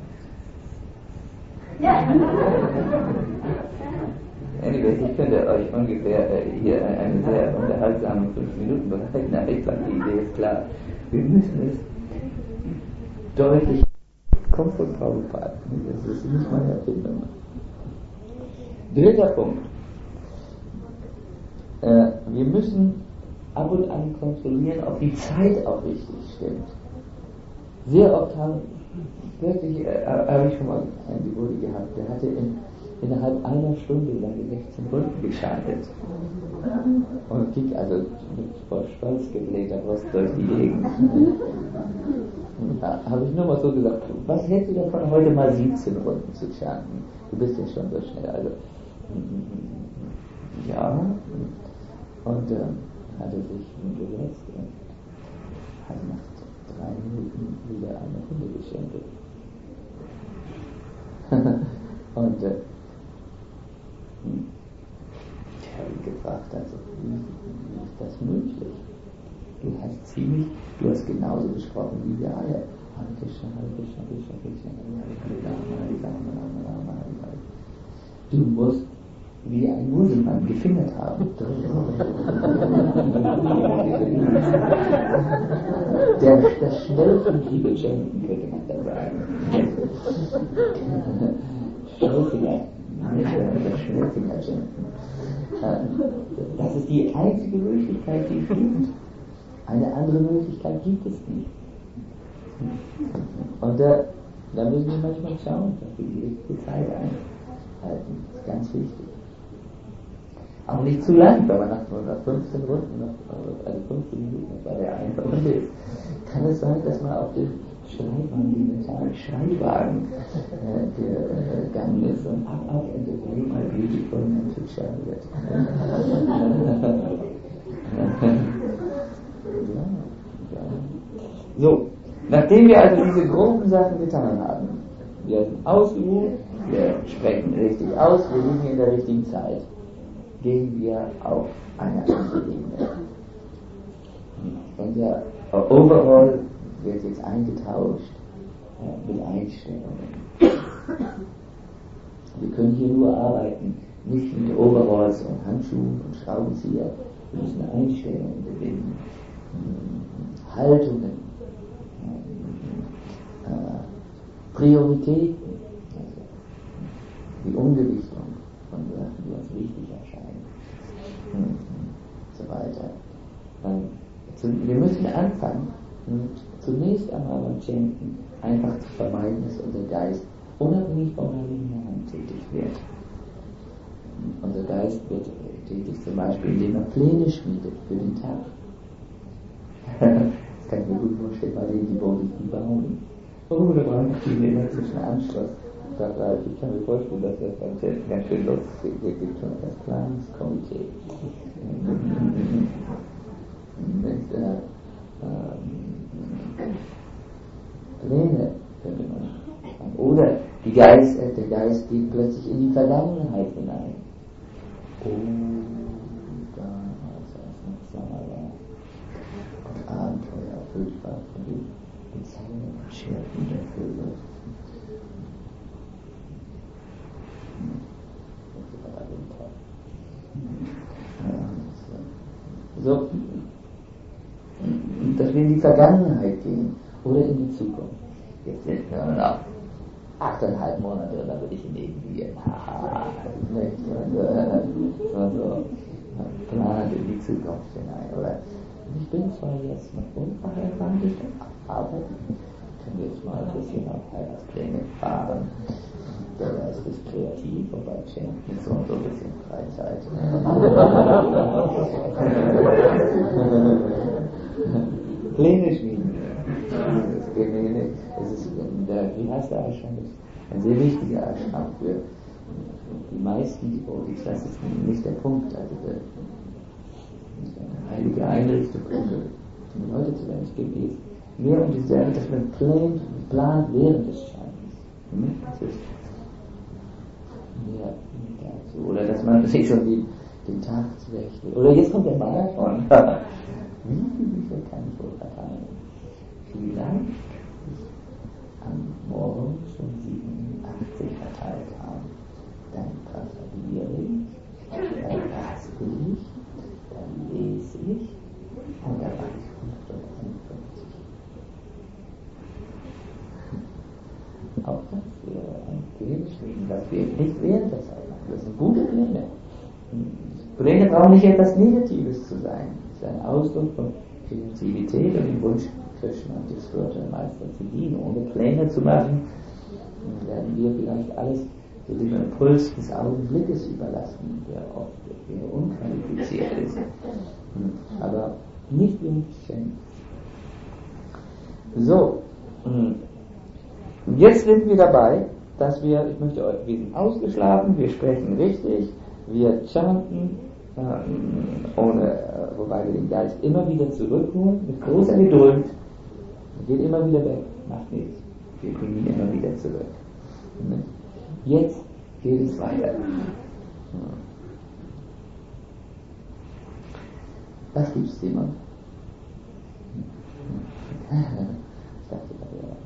Anyways, ich könnte euch ungefähr äh, hier eine sehr unterhaltsame fünf Minuten bereiten, aber ich glaube, die Idee ist klar. Wir müssen es deutlich, kommt von Prabhupada, das ist nicht meine Erfindung. Dritter Punkt. Äh, wir müssen ab und an kontrollieren, ob die Zeit auch richtig stimmt. Sehr oft haben, wirklich, äh, habe ich schon mal einen Devoti gehabt, der hatte in, innerhalb einer Stunde seine sechzehn Runden geschaltet. Und ging also mit vor Stolz geblähter Brust durch die Gegend. Da habe ich nur mal so gesagt, was hältst du davon, heute mal siebzehn Runden zu chanten? Du bist ja schon so schnell. Also, ja. Und äh, hat er sich hingesetzt und hat nach drei Minuten wieder eine Runde geschenkt. Und äh, ich habe ihn gefragt, also, wie, wie ist das möglich? Du hast ziemlich, du hast genauso gesprochen wie wir alle. Hare Krishna, Hare Krishna, Krishna Krishna, Hare Rama, Hare Rama, Rama Rama, Hare Hare. Du musst wie ein Muselmann gefingert haben. Der, das schnellfingige Chanten, könnte man da sagen. Schnellfinger, das Schnellfinger Chanten. Das ist die einzige Möglichkeit, die es gibt. Eine andere Möglichkeit gibt es nicht. Und äh, da müssen wir manchmal schauen, dass wir die richtige Zeit einhalten. Das ist ganz wichtig. Auch nicht zu lang, wenn man nach, nach fünfzehn Runden, noch, also fünfzehn Minuten, das war der eine Runde ist, kann es sein, dass man auf den Streitwagen, den mentalen Streitwagen äh, gegangen äh, ist und ab, ab, and the way my beautiful man to share wird. Ja, ja. So, Nachdem wir also diese groben Sachen getan haben, wir sind ausgeruht, wir sprechen richtig aus, wir liegen in der richtigen Zeit, gehen wir auf eine andere Ebene. Unser Overall wird jetzt eingetauscht äh, mit Einstellungen. Wir können hier nur arbeiten, nicht mit Overalls und Handschuhen und Schraubenzieher. Wir müssen Einstellungen gewinnen, Haltungen, äh, Prioritäten, also die Umgewichtung von Sachen, die uns wichtig erscheinen, und so weiter. Wir müssen anfangen, zunächst einmal beim Chanten einfach zu vermeiden, dass unser Geist unabhängig vom Heiligen Namen tätig wird. Unser Geist wird tätig zum Beispiel, indem er Pläne schmiedet für den Tag. Das kann ich mir gut vorstellen, bei denen, die Bodhi bauen. Oh, da brauchen viele immer zwischen Anschluss. Ich kann mir vorstellen, dass das beim Chanten ganz schön lustig ist. Es gibt schon das Planungskomitee. Mit äh, ähm, Pläne könnte man sagen. Oder die Geist, äh, der Geist geht plötzlich in die Vergangenheit hinein. Oh, da als noch Sommer war und Abenteuer erfüllt war von den Gesängen und Scherben der Vögel. So, dass wir in die Vergangenheit gehen oder in die Zukunft. Jetzt sind wir noch achteinhalb Monate und dann will ich in Indien. Haha, nicht? So, so, plant in die Zukunft hinein. Oder ich bin zwar jetzt noch unverheiratet, aber können wir jetzt mal ein bisschen auf Heiratspläne fahren. Der Geist ist kreativ und bei Chen ist so und so ein bisschen Freizeit. Pläne schmieden. Das ist, der, wie heißt der Ashram? Ein sehr wichtiger Ashram für die meisten Devotees. Das ist nicht der Punkt. Also der, eine heilige Einrichtung für die Leute zu werden. Es geht jetzt mehr um diese, dass man plant, plant während des Scheins. Das ist mehr dazu. Oder dass man sich schon die, den Tag zurechtlegt. Oder jetzt kommt der Marathon. Wie viele Bücher kann ich wohl verteilen? Vielleicht am Morgen schon siebenundachtzig verteilt haben. Dann gratuliere ich, dann raspel ich, dann lese ich und dann mache ich hunderteinundfünfzig. Auch das wäre ein Pläne, das wir nicht während der Zeit machen. Das sind gute Pläne. Pläne brauchen nicht etwas Negatives zu sein. Das ist ein Ausdruck von Kreativität und dem Wunsch, Krishna und des Götter Meister zu dienen. Ohne Pläne zu machen, werden wir vielleicht alles so dem Impuls des Augenblickes überlassen, der oft sehr unqualifiziert ist. Aber nicht wenig schenkt. So, und jetzt sind wir dabei, dass wir, ich möchte euch, wir sind ausgeschlafen, wir sprechen richtig, wir chanten, äh, ohne, äh, wobei wir den Geist immer wieder zurückholen, mit großer Geduld. Er geht immer wieder weg, macht nichts. Wir bringen ihn immer wieder zurück. Jetzt geht es weiter. Was gibt's, Simon? Ich dachte, das wäre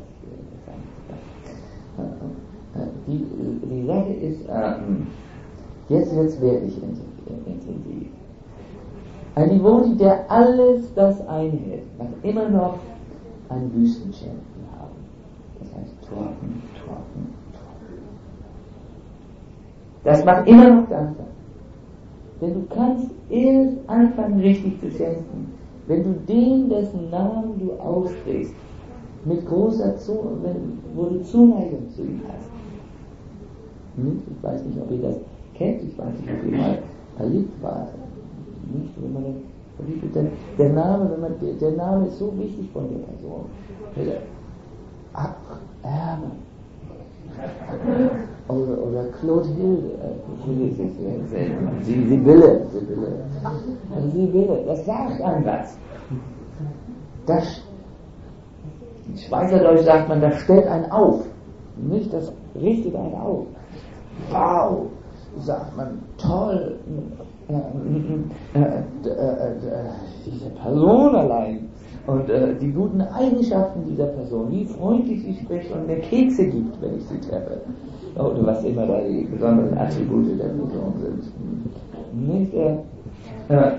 interessant. Die, die Sache ist, ähm, jetzt wird es wirklich intensiv. Ein Devotee, der alles das einhält, macht immer noch ein Wüstenchanten haben. Das heißt trocken, trocken, trocken. Das macht immer noch der Anfang. Denn du kannst erst anfangen richtig zu chanten, wenn du den, dessen Namen du aussprichst, mit großer Zuneigung, wo du Zuneigung zu ihm hast. Hm? Ich weiß nicht, ob ihr das kennt, ich weiß nicht, ob ihr mal verliebt war. Nicht, wenn man verliebt ist, denn der Name, wenn man, der, der Name ist so wichtig von der Person. Ach, Erben. Oder, oder Clotilde. Sibylle. Sibylle. Das sagt einem was. Das, In Schweizerdeutsch sagt man, das stellt einen auf. Nicht, das richtet einen auf. Wow, sagt man, toll. Äh, äh, äh, äh, diese Person allein und äh, die guten Eigenschaften dieser Person, wie freundlich sie spricht und mir Kekse gibt, wenn ich sie treffe. Oder was immer da die besonderen Attribute der Person sind. Nicht, äh, äh,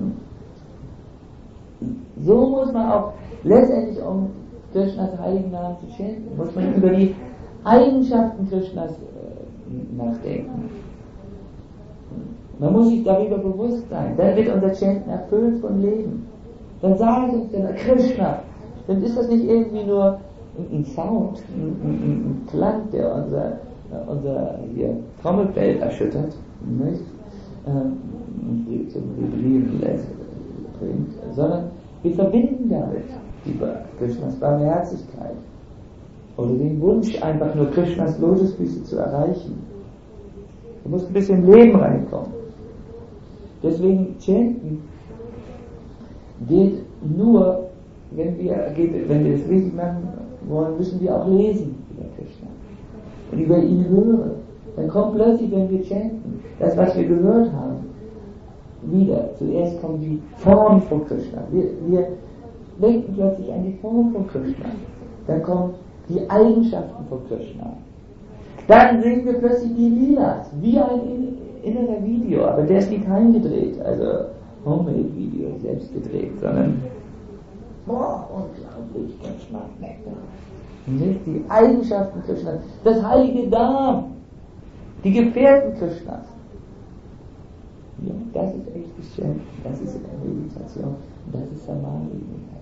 so muss man auch letztendlich, um Krishnas heiligen Namen zu chanten, muss man über die Eigenschaften Krishnas äh, nachdenken. Man muss sich darüber bewusst sein. Dann wird unser Chanten erfüllt von Leben. Dann sagt uns der Krishna. Dann ist das nicht irgendwie nur ein Sound, ein, ein, ein Klang, der unser, unser hier Trommelfell erschüttert, nicht? Und zum Vibrieren bringt, sondern wir verbinden damit die Krishnas Barmherzigkeit oder den Wunsch, einfach nur Krishnas Lotusfüße zu erreichen. Da muss ein bisschen Leben reinkommen. Deswegen chanten geht nur, wenn wir, geht, wenn wir das richtig machen wollen, müssen wir auch lesen über Krishna und über ihn hören. Dann kommt plötzlich, wenn wir chanten, das, was wir gehört haben, wieder. Zuerst kommt die Form von Krishna. Wir, wir denken plötzlich an die Form von Krishna. Dann kommen die Eigenschaften von Krishna. Dann sehen wir plötzlich die Lilas, wie ein innerer Video, aber der ist nicht heimgedreht, also Homemade-Video, selbst gedreht, sondern boah, unglaublich, Krishna, Nektar. Nicht die Eigenschaften Krishnas, das heilige Dham, die Gefährten Krishnas. Ja, das ist echtes Chanten, das ist Meditation, das ist Samadhi.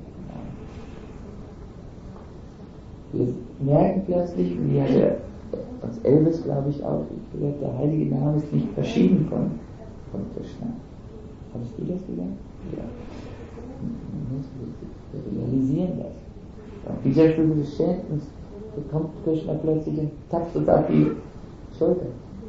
Wir merken plötzlich, wie hat er uns Elvis, glaube ich, auch gesagt, der heilige Name ist nicht verschieden von, von Krishna. Hattest du das gesagt? Ja. Wir realisieren das. Auf dieser Stufe des Chantens bekommt Krishna plötzlich und tappt uns auf die Schulter.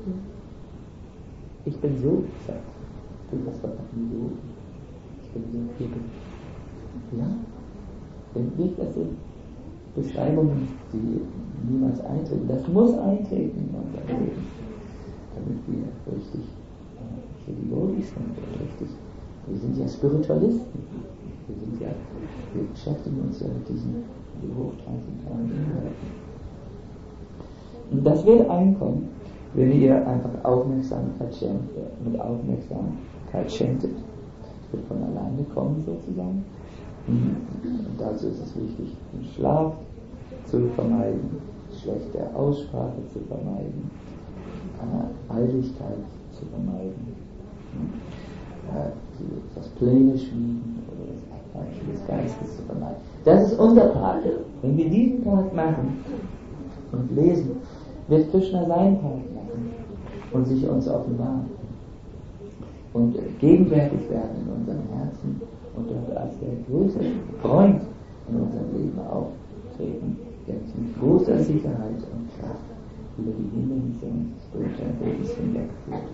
Ich bin so, sagt du, das war doch nie so. Ich bin so, hier bin. Ja? Denn nicht, das sind Beschreibungen, die niemals eintreten. Das muss eintreten in unser Leben, damit wir richtig äh, die Yogis sind. Richtig. Wir sind ja Spiritualisten. Wir sind ja, wir beschäftigen uns ja mit diesen die hochtranszendentalen Inhalten. Und das wird einkommen, wenn ihr einfach Aufmerksamkeit chantet, mit Aufmerksamkeit chantet. Das wird von alleine kommen sozusagen. Und dazu ist es wichtig, den Schlaf zu vermeiden, schlechte Aussprache zu vermeiden, äh, Eitelkeit zu vermeiden, äh, das Pläne schmieden oder das Abweichen des Geistes zu vermeiden. Das ist unser Part. Wenn wir diesen Part machen und lesen, wird Krishna seinen Part machen und sich uns offenbaren und gegenwärtig werden in unserem Herzen und dort als der größte Freund in unserem Leben auftreten, der uns mit großer Sicherheit und Kraft über die Hindernisse unseres spirituellen Weges hinwegführt.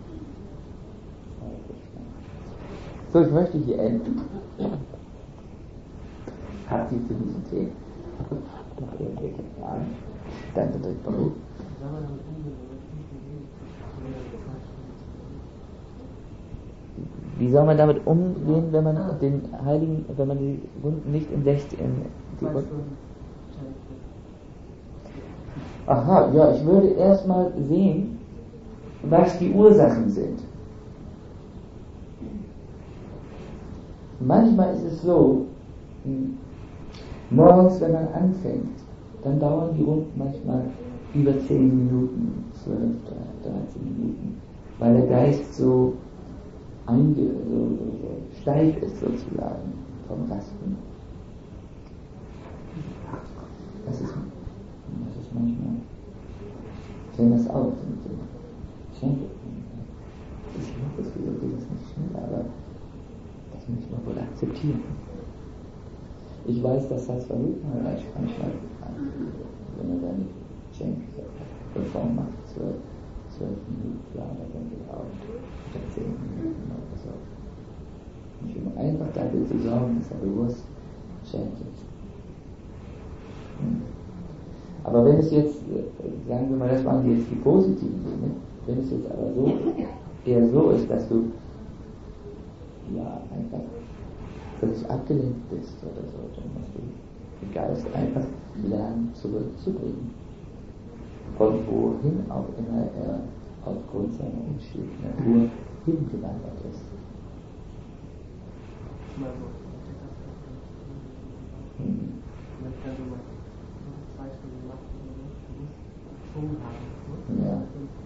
So, ich möchte hier enden. Habt ihr zu diesem Thema noch irgendwelche Fragen? Dann direkt Baruch. Wie soll man damit umgehen, wenn man den Heiligen, wenn man die Wunden nicht in sechzehn... Aha, ja, ich würde erstmal sehen, was die Ursachen sind. Manchmal ist es so, morgens, wenn man anfängt, dann dauern die Runden manchmal über zehn Minuten, zwölf, dreizehn Minuten, weil der Geist so, einge, so, so, so steif ist sozusagen vom Rasten. Das ist, das ist manchmal, ich kenne das auch mit dem Schenkel. Ich mache das wieder, geht das nicht schnell, aber das muss man wohl akzeptieren. Ich weiß, dass das Verrückt Maharaj manchmal, wenn er seine Schenkel-Reform macht, zwölf, zwölf Minuten, ja, dann geht er auf, oder zehn Minuten oder so. Und um einfach dafür zu sorgen, dass er bewusst schenkt. Aber wenn es jetzt, sagen wir mal, das waren jetzt die positiven Dinge, wenn es jetzt aber so, eher so ist, dass du ja einfach völlig abgelenkt bist oder so, dann musst du den Geist einfach lernen zurückzubringen. Von wohin auch immer er aufgrund seiner unschuldigen Natur hingewandert ist. Hm. Ja.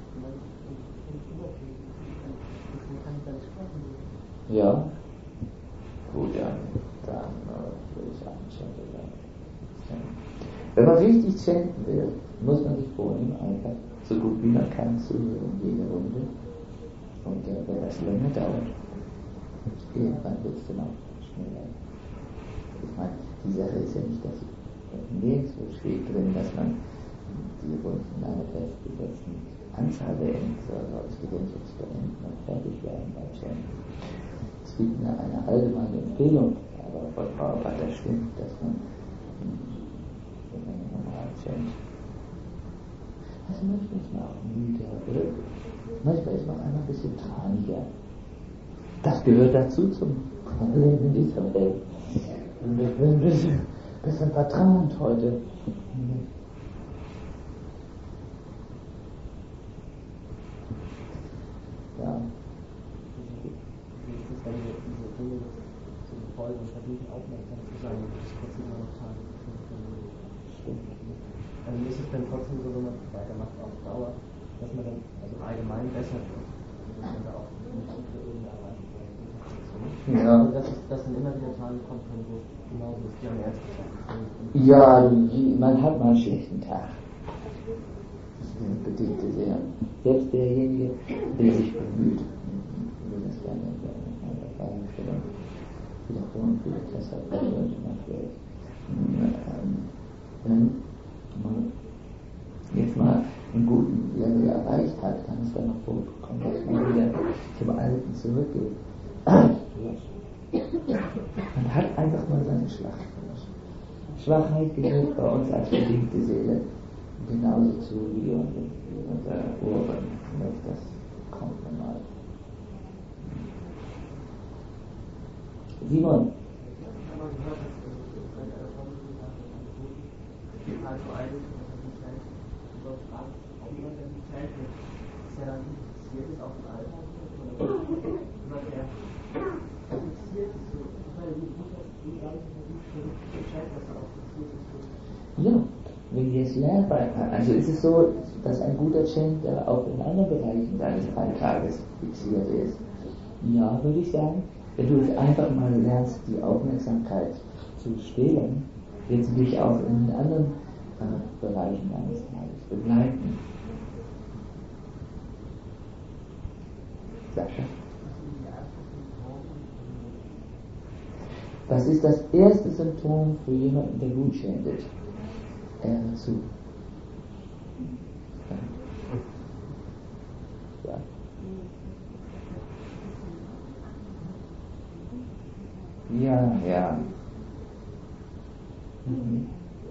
Ja. Gut, ja. Dann äh, würde ich anschauen. Wenn man richtig chanten will, muss man sich vornehmen, einfach so gut wie man kann zuhören, jede Runde. Und äh, wenn das länger dauert, irgendwann wird es dann auch schneller. Ich meine, die Sache ist ja nicht, dass nirgendwo steht drin, dass man die Runden in einer festgesetzten Anzahl beenden soll, aber es geht uns zu beenden und fertig werden beim Chanten. Es gibt eine, eine allgemeine Empfehlung, aber von Prabhupada stimmt, dass man, wenn man normal chantet, also manchmal ist man auch müder, oder? Manchmal ist man einfach ein bisschen traniger. Das gehört dazu zum Leben in dieser Welt. Und ich bin ein bisschen, bisschen vertrauend heute. Ja. Wie ist es, wenn wir diese Dinge zu befolgen und versuchen, aufmerksam zu sein, und das trotzdem immer noch Tage stimmt. Also ist es dann trotzdem so, wenn man weitermacht auf Dauer, dass man dann also allgemein besser wird. Also dass man da auch nicht für irgendeine Art ja. Also dass, es, dass dann immer wieder Tage kommen können, wo genauso ist, die am ersten Tag. Ja, man hat mal einen schlechten Tag. Das bedingt es ja. Selbst derjenige, der sich bemüht, will das gerne in der Fragestellung wiederholen, für das hat man nachwählt. Wenn man jetzt mal einen guten Level erreicht hat, kann es dann noch vorkommen, dass man wieder zum Alten zurückgeht. Man hat einfach mal seine Schwachheit. Schwachheit gehört bei uns als bedingte Seele genauso zu wie unser Ohren. Das kommt normal. Simon. Also eigentlich, so fragt, ob jemand der nicht zählt wird, ist ja dann fixiert ist auf den Alltag oder jemand, der fixiert ist, so, weil die Mutter die gar nicht entscheidet, was er auch fixiert ist. Ja, wenn wir es lernen, also ist es so, dass ein guter Chanter auch in anderen Bereichen seines Alltages fixiert ist. Ja, würde ich sagen, wenn du es einfach mal lernst, die Aufmerksamkeit zu stehlen, wird sie dich auch in anderen äh, Bereichen deines Tages begleiten. Sascha? Das ist das erste Symptom für jemanden, der gut chantet. Er hört zu. Ja. Ja, ja. Mhm.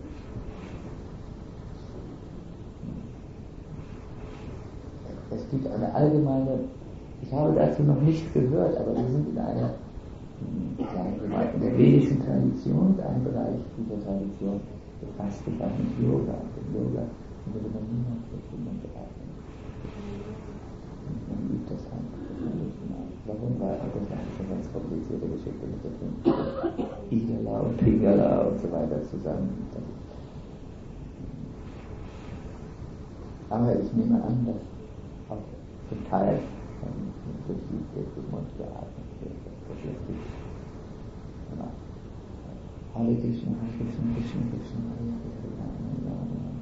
Es gibt eine allgemeine, ich habe dazu noch nichts gehört, aber wir sind in einer, sagen wir mal, in der vedischen Tradition, ein Bereich dieser Tradition befasst sich auch mit Yoga. Und im Yoga würde man niemand bestimmt beatmen. Man übt das einfach. Warum? Weil das ist eine ganz komplizierte Geschichte mit der fünf Igala und Pingala und so weiter zusammen. Aber ich nehme an, dass auch zum Teil durch die Mund geatmet wird. Das lässt sich. Hare Krishna, Hare Krishna, Krishna Krishna, Hare Hare.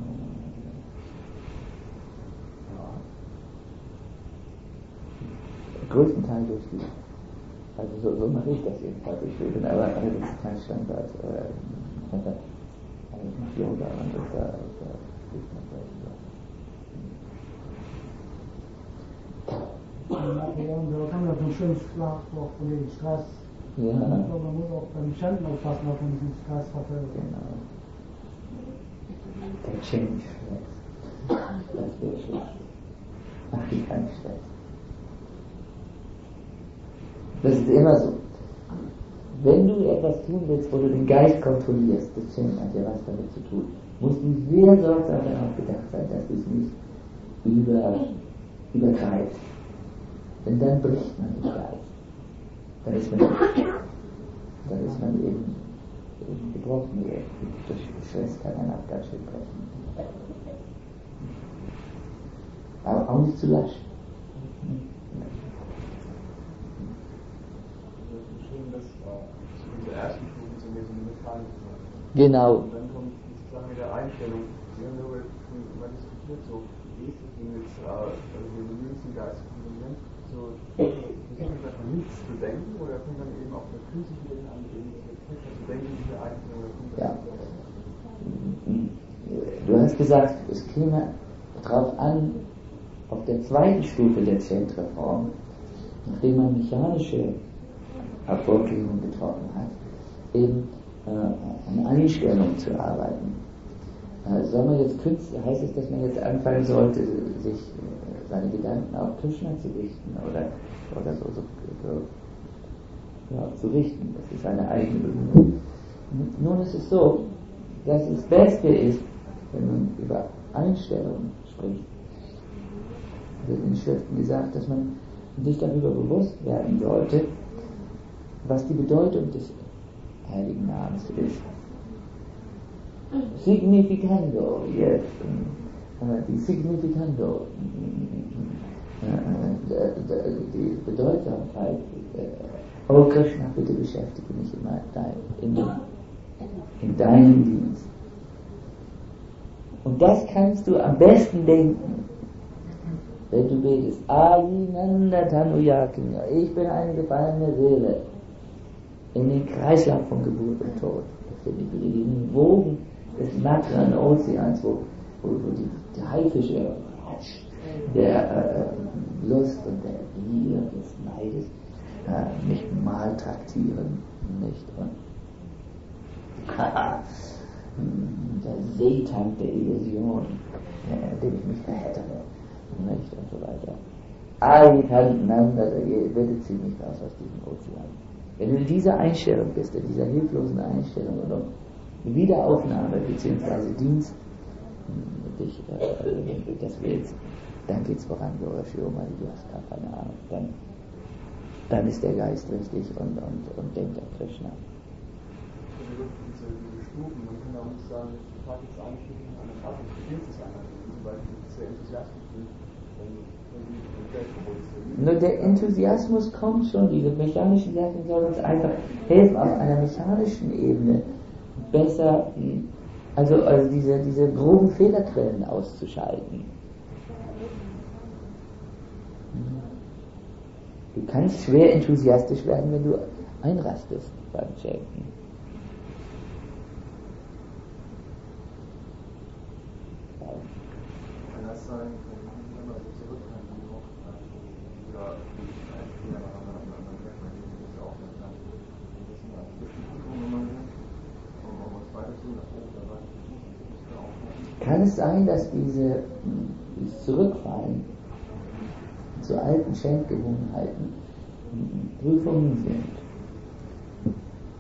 Größtenteils durch die. Also so, so mache ich das jedenfalls. Ich bin aber das ist kein Standard. Äh, ich mache Yoga und das da ist man gleich so. Da kann man so ein schönes Schlagwort von dem Stress. Ja. Ich glaube, man muss auch beim Chanten aufpassen, dass man diesen Stress verfällt. Genau. Der Change Stress. Das wäre schlecht. Mach dir keinen Stress. Das ist immer so. Wenn du etwas tun willst, wo du den Geist kontrollierst, das Change hat ja was damit zu tun, musst du sehr sorgsam darauf bedacht sein, dass du es nicht über, übertreibst. Denn dann bricht man den Geist. Dann ist man, dann ist man eben, eben gebrochen. Durch Stress kann man auch ganz schön brechen. Aber auch nicht zu lasch. Schön, dass zu dieser ersten Stufe zunächst eine Mechanik ist. Genau. Und dann kommt die Sache mit der Einstellung. Wir haben darüber mal diskutiert, so wie ist es denn jetzt, also den jüngsten Geist zu kontrollieren, so versuchen wir davon nichts zu denken, oder kommt dann eben auf eine künstliche Ebene an, eben das zu denken, diese Einstellung, oder kommt das Ja. Du hast gesagt, es käme darauf an, auf der zweiten Stufe der Zentreform, nachdem man mechanische Vorkehrungen getroffen hat, eben äh, an Einstellung zu arbeiten. Äh, soll man jetzt künstlich, heißt es, dass man jetzt anfangen sollte, sich äh, seine Gedanken auf Krishna zu richten oder, oder so, so, so ja, zu richten? Das ist eine eigene Bemühung. Nun ist es so, dass es das Beste ist, wenn man über Einstellungen spricht. Es wird in den Schriften gesagt, dass man sich darüber bewusst werden sollte, was die Bedeutung des heiligen Namens ist. Significando, jetzt, äh, die Significando, äh, die Bedeutsamkeit, äh, oh Krishna, bitte beschäftige mich immer in, in, in deinem Dienst. Und das kannst du am besten denken, wenn du betest, Adinanda Tanuyakinya, ich bin eine gefallene Seele, in den Kreislauf von Geburt und Tod. Das sind die, die Wogen des Matran Ozeans, wo, wo, wo die, die Haifische der äh, Lust und der Gier des Neides äh, mich mal traktieren, nicht? Und der Seetank der Illusion, äh, dem ich mich verhättere, nicht? Und so weiter. Adinanda, bitte zieh mich raus aus diesem Ozean. Wenn du in dieser Einstellung bist, in dieser hilflosen Einstellung und um Wiederaufnahme bzw. Dienst dich, äh, das willst, dann geht's voran, Yorashiyoma, du hast gar keine Ahnung. Dann, dann ist der Geist richtig und, und, und denkt an Krishna. Diese, diese Stufen, man kann auch nicht sagen, ich frage jetzt eine Stufe an der Frage, ich beginnt es einmal, zum Beispiel, dass sehr enthusiastisch bin, wenn Nur der Enthusiasmus kommt schon, diese mechanischen Sachen sollen uns einfach helfen, auf einer mechanischen Ebene besser, also, also diese, diese groben Fehlerquellen auszuschalten. Du kannst schwer enthusiastisch werden, wenn du einrastest beim Chanten. Kann das sein, wenn man so zurückkommt, oder kann es sein, dass diese, dieses Zurückfallen zu alten Schenkgewohnheiten Prüfungen sind?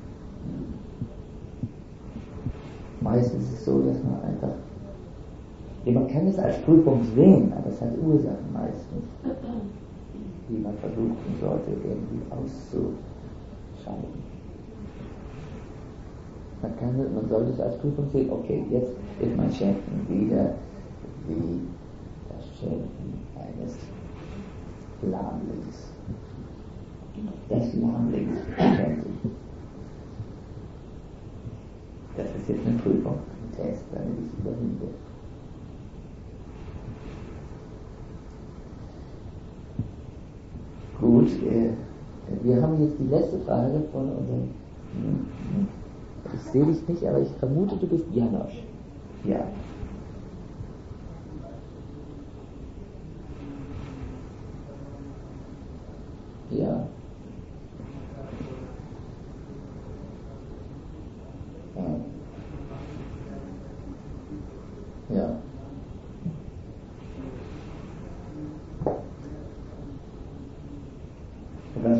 Meistens ist es so, dass man einfach, ja, man kann es als Prüfung sehen, aber es hat Ursachen meistens, die man versuchen sollte irgendwie auszuschalten. Man, kann, man sollte es als Prüfung sehen, okay, jetzt ist mein Schenken wieder wie das Schenken eines Lahmlings. Das Lahmlings Schenken. Das ist jetzt eine Prüfung, ein Test, damit ich es überwinde. Gut, äh, wir haben jetzt die letzte Frage von unserem. Ich sehe dich nicht, aber ich vermute, du bist Janosch. Ja. Ja. Ja.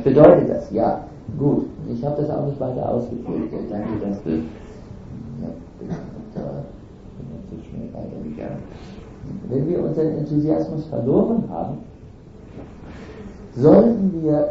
bedeutet das? Ja, gut. Ich habe das auch nicht weiter ausgeführt. Danke, dass du... Ja, da bin ich zu schnell weitergegangen. Wenn wir unseren Enthusiasmus verloren haben, sollten wir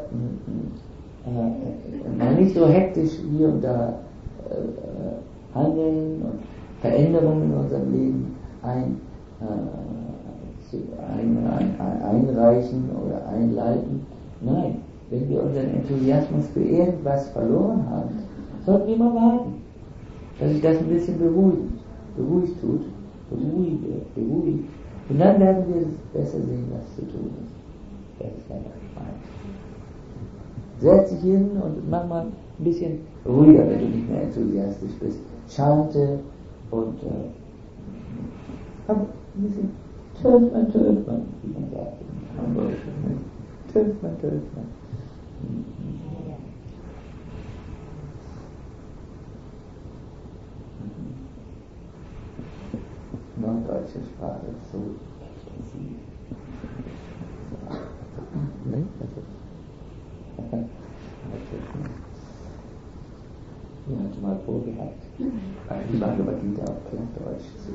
äh, mal nicht so hektisch hier und da äh, handeln und Veränderungen in unserem Leben ein, äh, ein, ein, ein, einreichen oder einleiten. Nein, wenn wir unseren Enthusiasmus für irgendwas verloren haben, sollten wir mal warten, dass sich das ein bisschen beruhigt, beruhigt tut, beruhigt, beruhigt. Und dann werden wir besser sehen, was zu tun ist. Das ist einfach gemeint. Setz dich hin und mach mal ein bisschen ruhiger, wenn du nicht mehr enthusiastisch bist. Schalte und äh, ein bisschen tölt man, tölt man, wie man sagt in Hamburg. Tölt man, tölt man. Norddeutsche Sprache ist so extensiv. Ne? Also, ich hatte mal vorgehabt, die Bhagavad Gita auf Plattdeutsch zu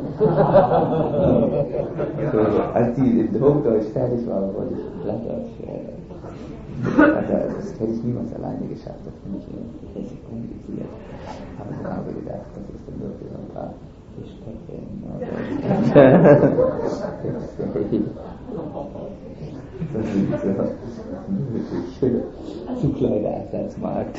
so, als die in Hochdeutsch fertig war, wollte ich Plattdeutsch äh, also, das hätte ich niemals alleine geschafft, das finde ich richtig kompliziert. Aber ich habe gedacht, das ist dann wirklich so ein paar Städte in Norddeutschland. Das ist so wirklich zu kleiner Absatzmarkt.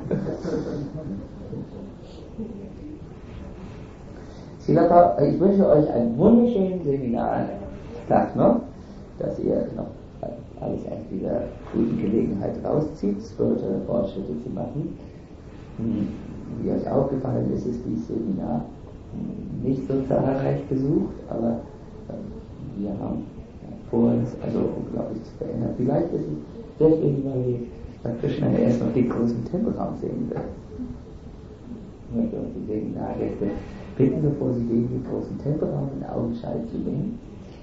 Ich wünsche euch einen wunderschönen Seminartag noch, dass ihr noch alles aus dieser guten Gelegenheit rauszieht, spirituelle Fortschritte zu machen. Wie euch aufgefallen ist, ist dieses Seminar nicht so zahlreich besucht, aber wir haben vor uns also unglaublich zu verändern. Vielleicht ist es deswegen, weil wir bei Krishna erst noch den großen Tempelraum sehen will. Ich möchte uns die Seminargäste bitten, bevor sie gehen, den großen Tempelraum in Augenschein zu nehmen.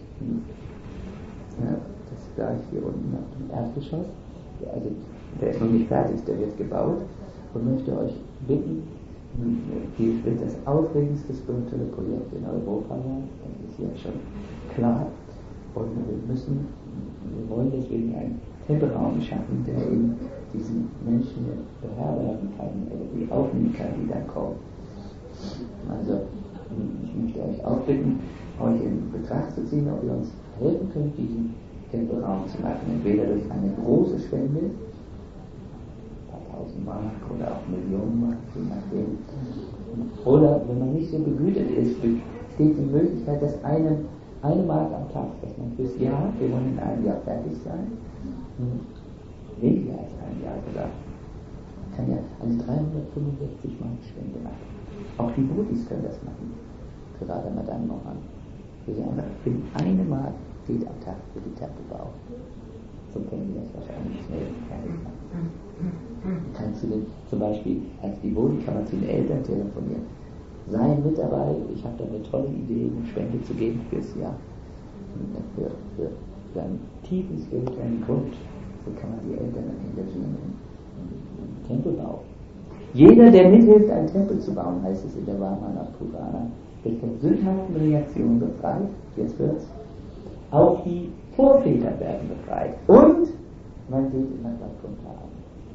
Ja, das ist gleich hier unten auf dem Erdgeschoss. Also der ist noch nicht fertig, der wird gebaut. Und möchte euch bitten, dies wird das aufregendste spirituelle Projekt in Europa sein, das ist jetzt schon klar. Und wir müssen, wir wollen deswegen einen Tempelraum schaffen, der eben diesen Menschen beherbergen kann, oder die aufnehmen kann, die dann kommen. Also, ich möchte euch auch bitten, euch in Betracht zu ziehen, ob ihr uns helfen könnt, diesen Tempelraum zu machen. Entweder durch eine große Spende, ein paar tausend Mark oder auch Millionen Mark, je nachdem. Oder, wenn man nicht so begütet ist, besteht die Möglichkeit, dass einem eine Mark am Tag, dass man fürs Jahr, wir wollen in einem Jahr fertig sein, weniger als ein Jahr sogar, kann ja eine dreihundertfünfundsechzig Mark Spende machen. Auch die Bodhis können das machen, gerade Madame Mohan. Wir sagen, für eine Mark geht am Tag für die Tempelbau. So können wir das wahrscheinlich schnell fertig machen. Kannst du denn zum Beispiel als die Bodhi kann man zu den Eltern telefonieren. Sei mit dabei, ich habe da eine tolle Idee, eine Spende zu geben fürs Jahr. Für, für, für einen tiefen spirituellen Grund. So kann man die Eltern engagieren im Tempelbau. Jeder, der mithilft, einen Tempel zu bauen, heißt es in der Vamana Purana, wird von sündhaften Reaktionen befreit. Jetzt wird's. Auch die Vorväter werden befreit. Und man geht in das Vaikuntha an.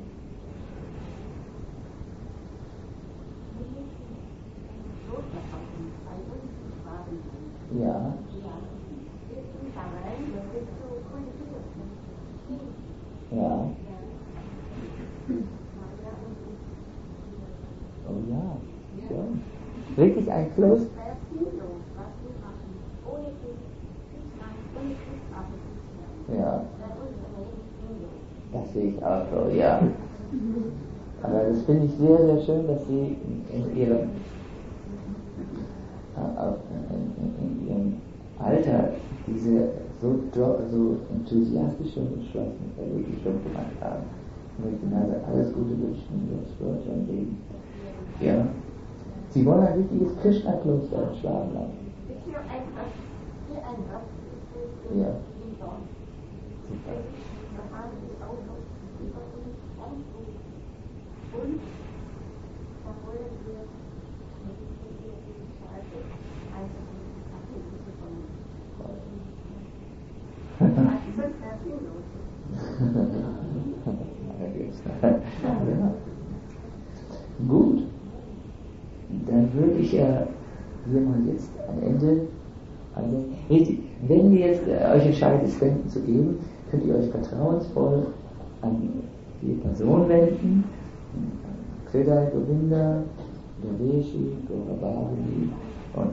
Ja. Ja. Oh ja. Ja. Wirklich ein Kloster. Ja. Das sehe ich auch so, ja. Aber das finde ich sehr, sehr schön, dass Sie in Ihrem in, in ihrem Alter diese so, so enthusiastische und entschlossene Verwirklichung gemacht haben. Ich möchte Ihnen also alles Gute wünschen in Ihrem spirituellen Leben. Ja. Sie wollen ein richtiges Krishna-Kloster in Schwabenland. Ja. Super. ich äh, hier mal jetzt ein Ende. Also, richtig, wenn ihr jetzt äh, euch entscheidet, Spenden zu geben, könnt ihr euch vertrauensvoll an die Person wenden. Kredai Govinda, Gaveshi, Gaurabhari und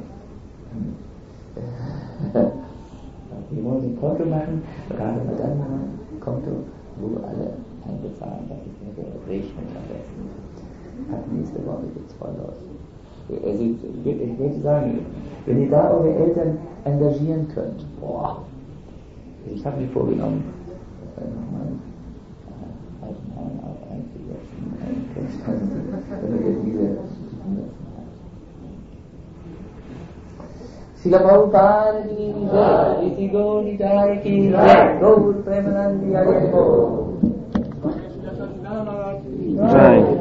äh, wir wollen ein Konto machen, gerade Madame Konto, wo alle einbezahlen, das ist der Rechnung am besten. Ab nächste Woche gibt es voll los. Also, ich würde sagen, wenn ihr da eure Eltern engagieren könnt, boah, ich habe mir vorgenommen, nochmal alten Herren auch einzusetzen, wenn wir diese Srila Prabhupada ki jai, Iti Gaur Nitai ki jai, Gaur Premanandi Hari Bol. Jai.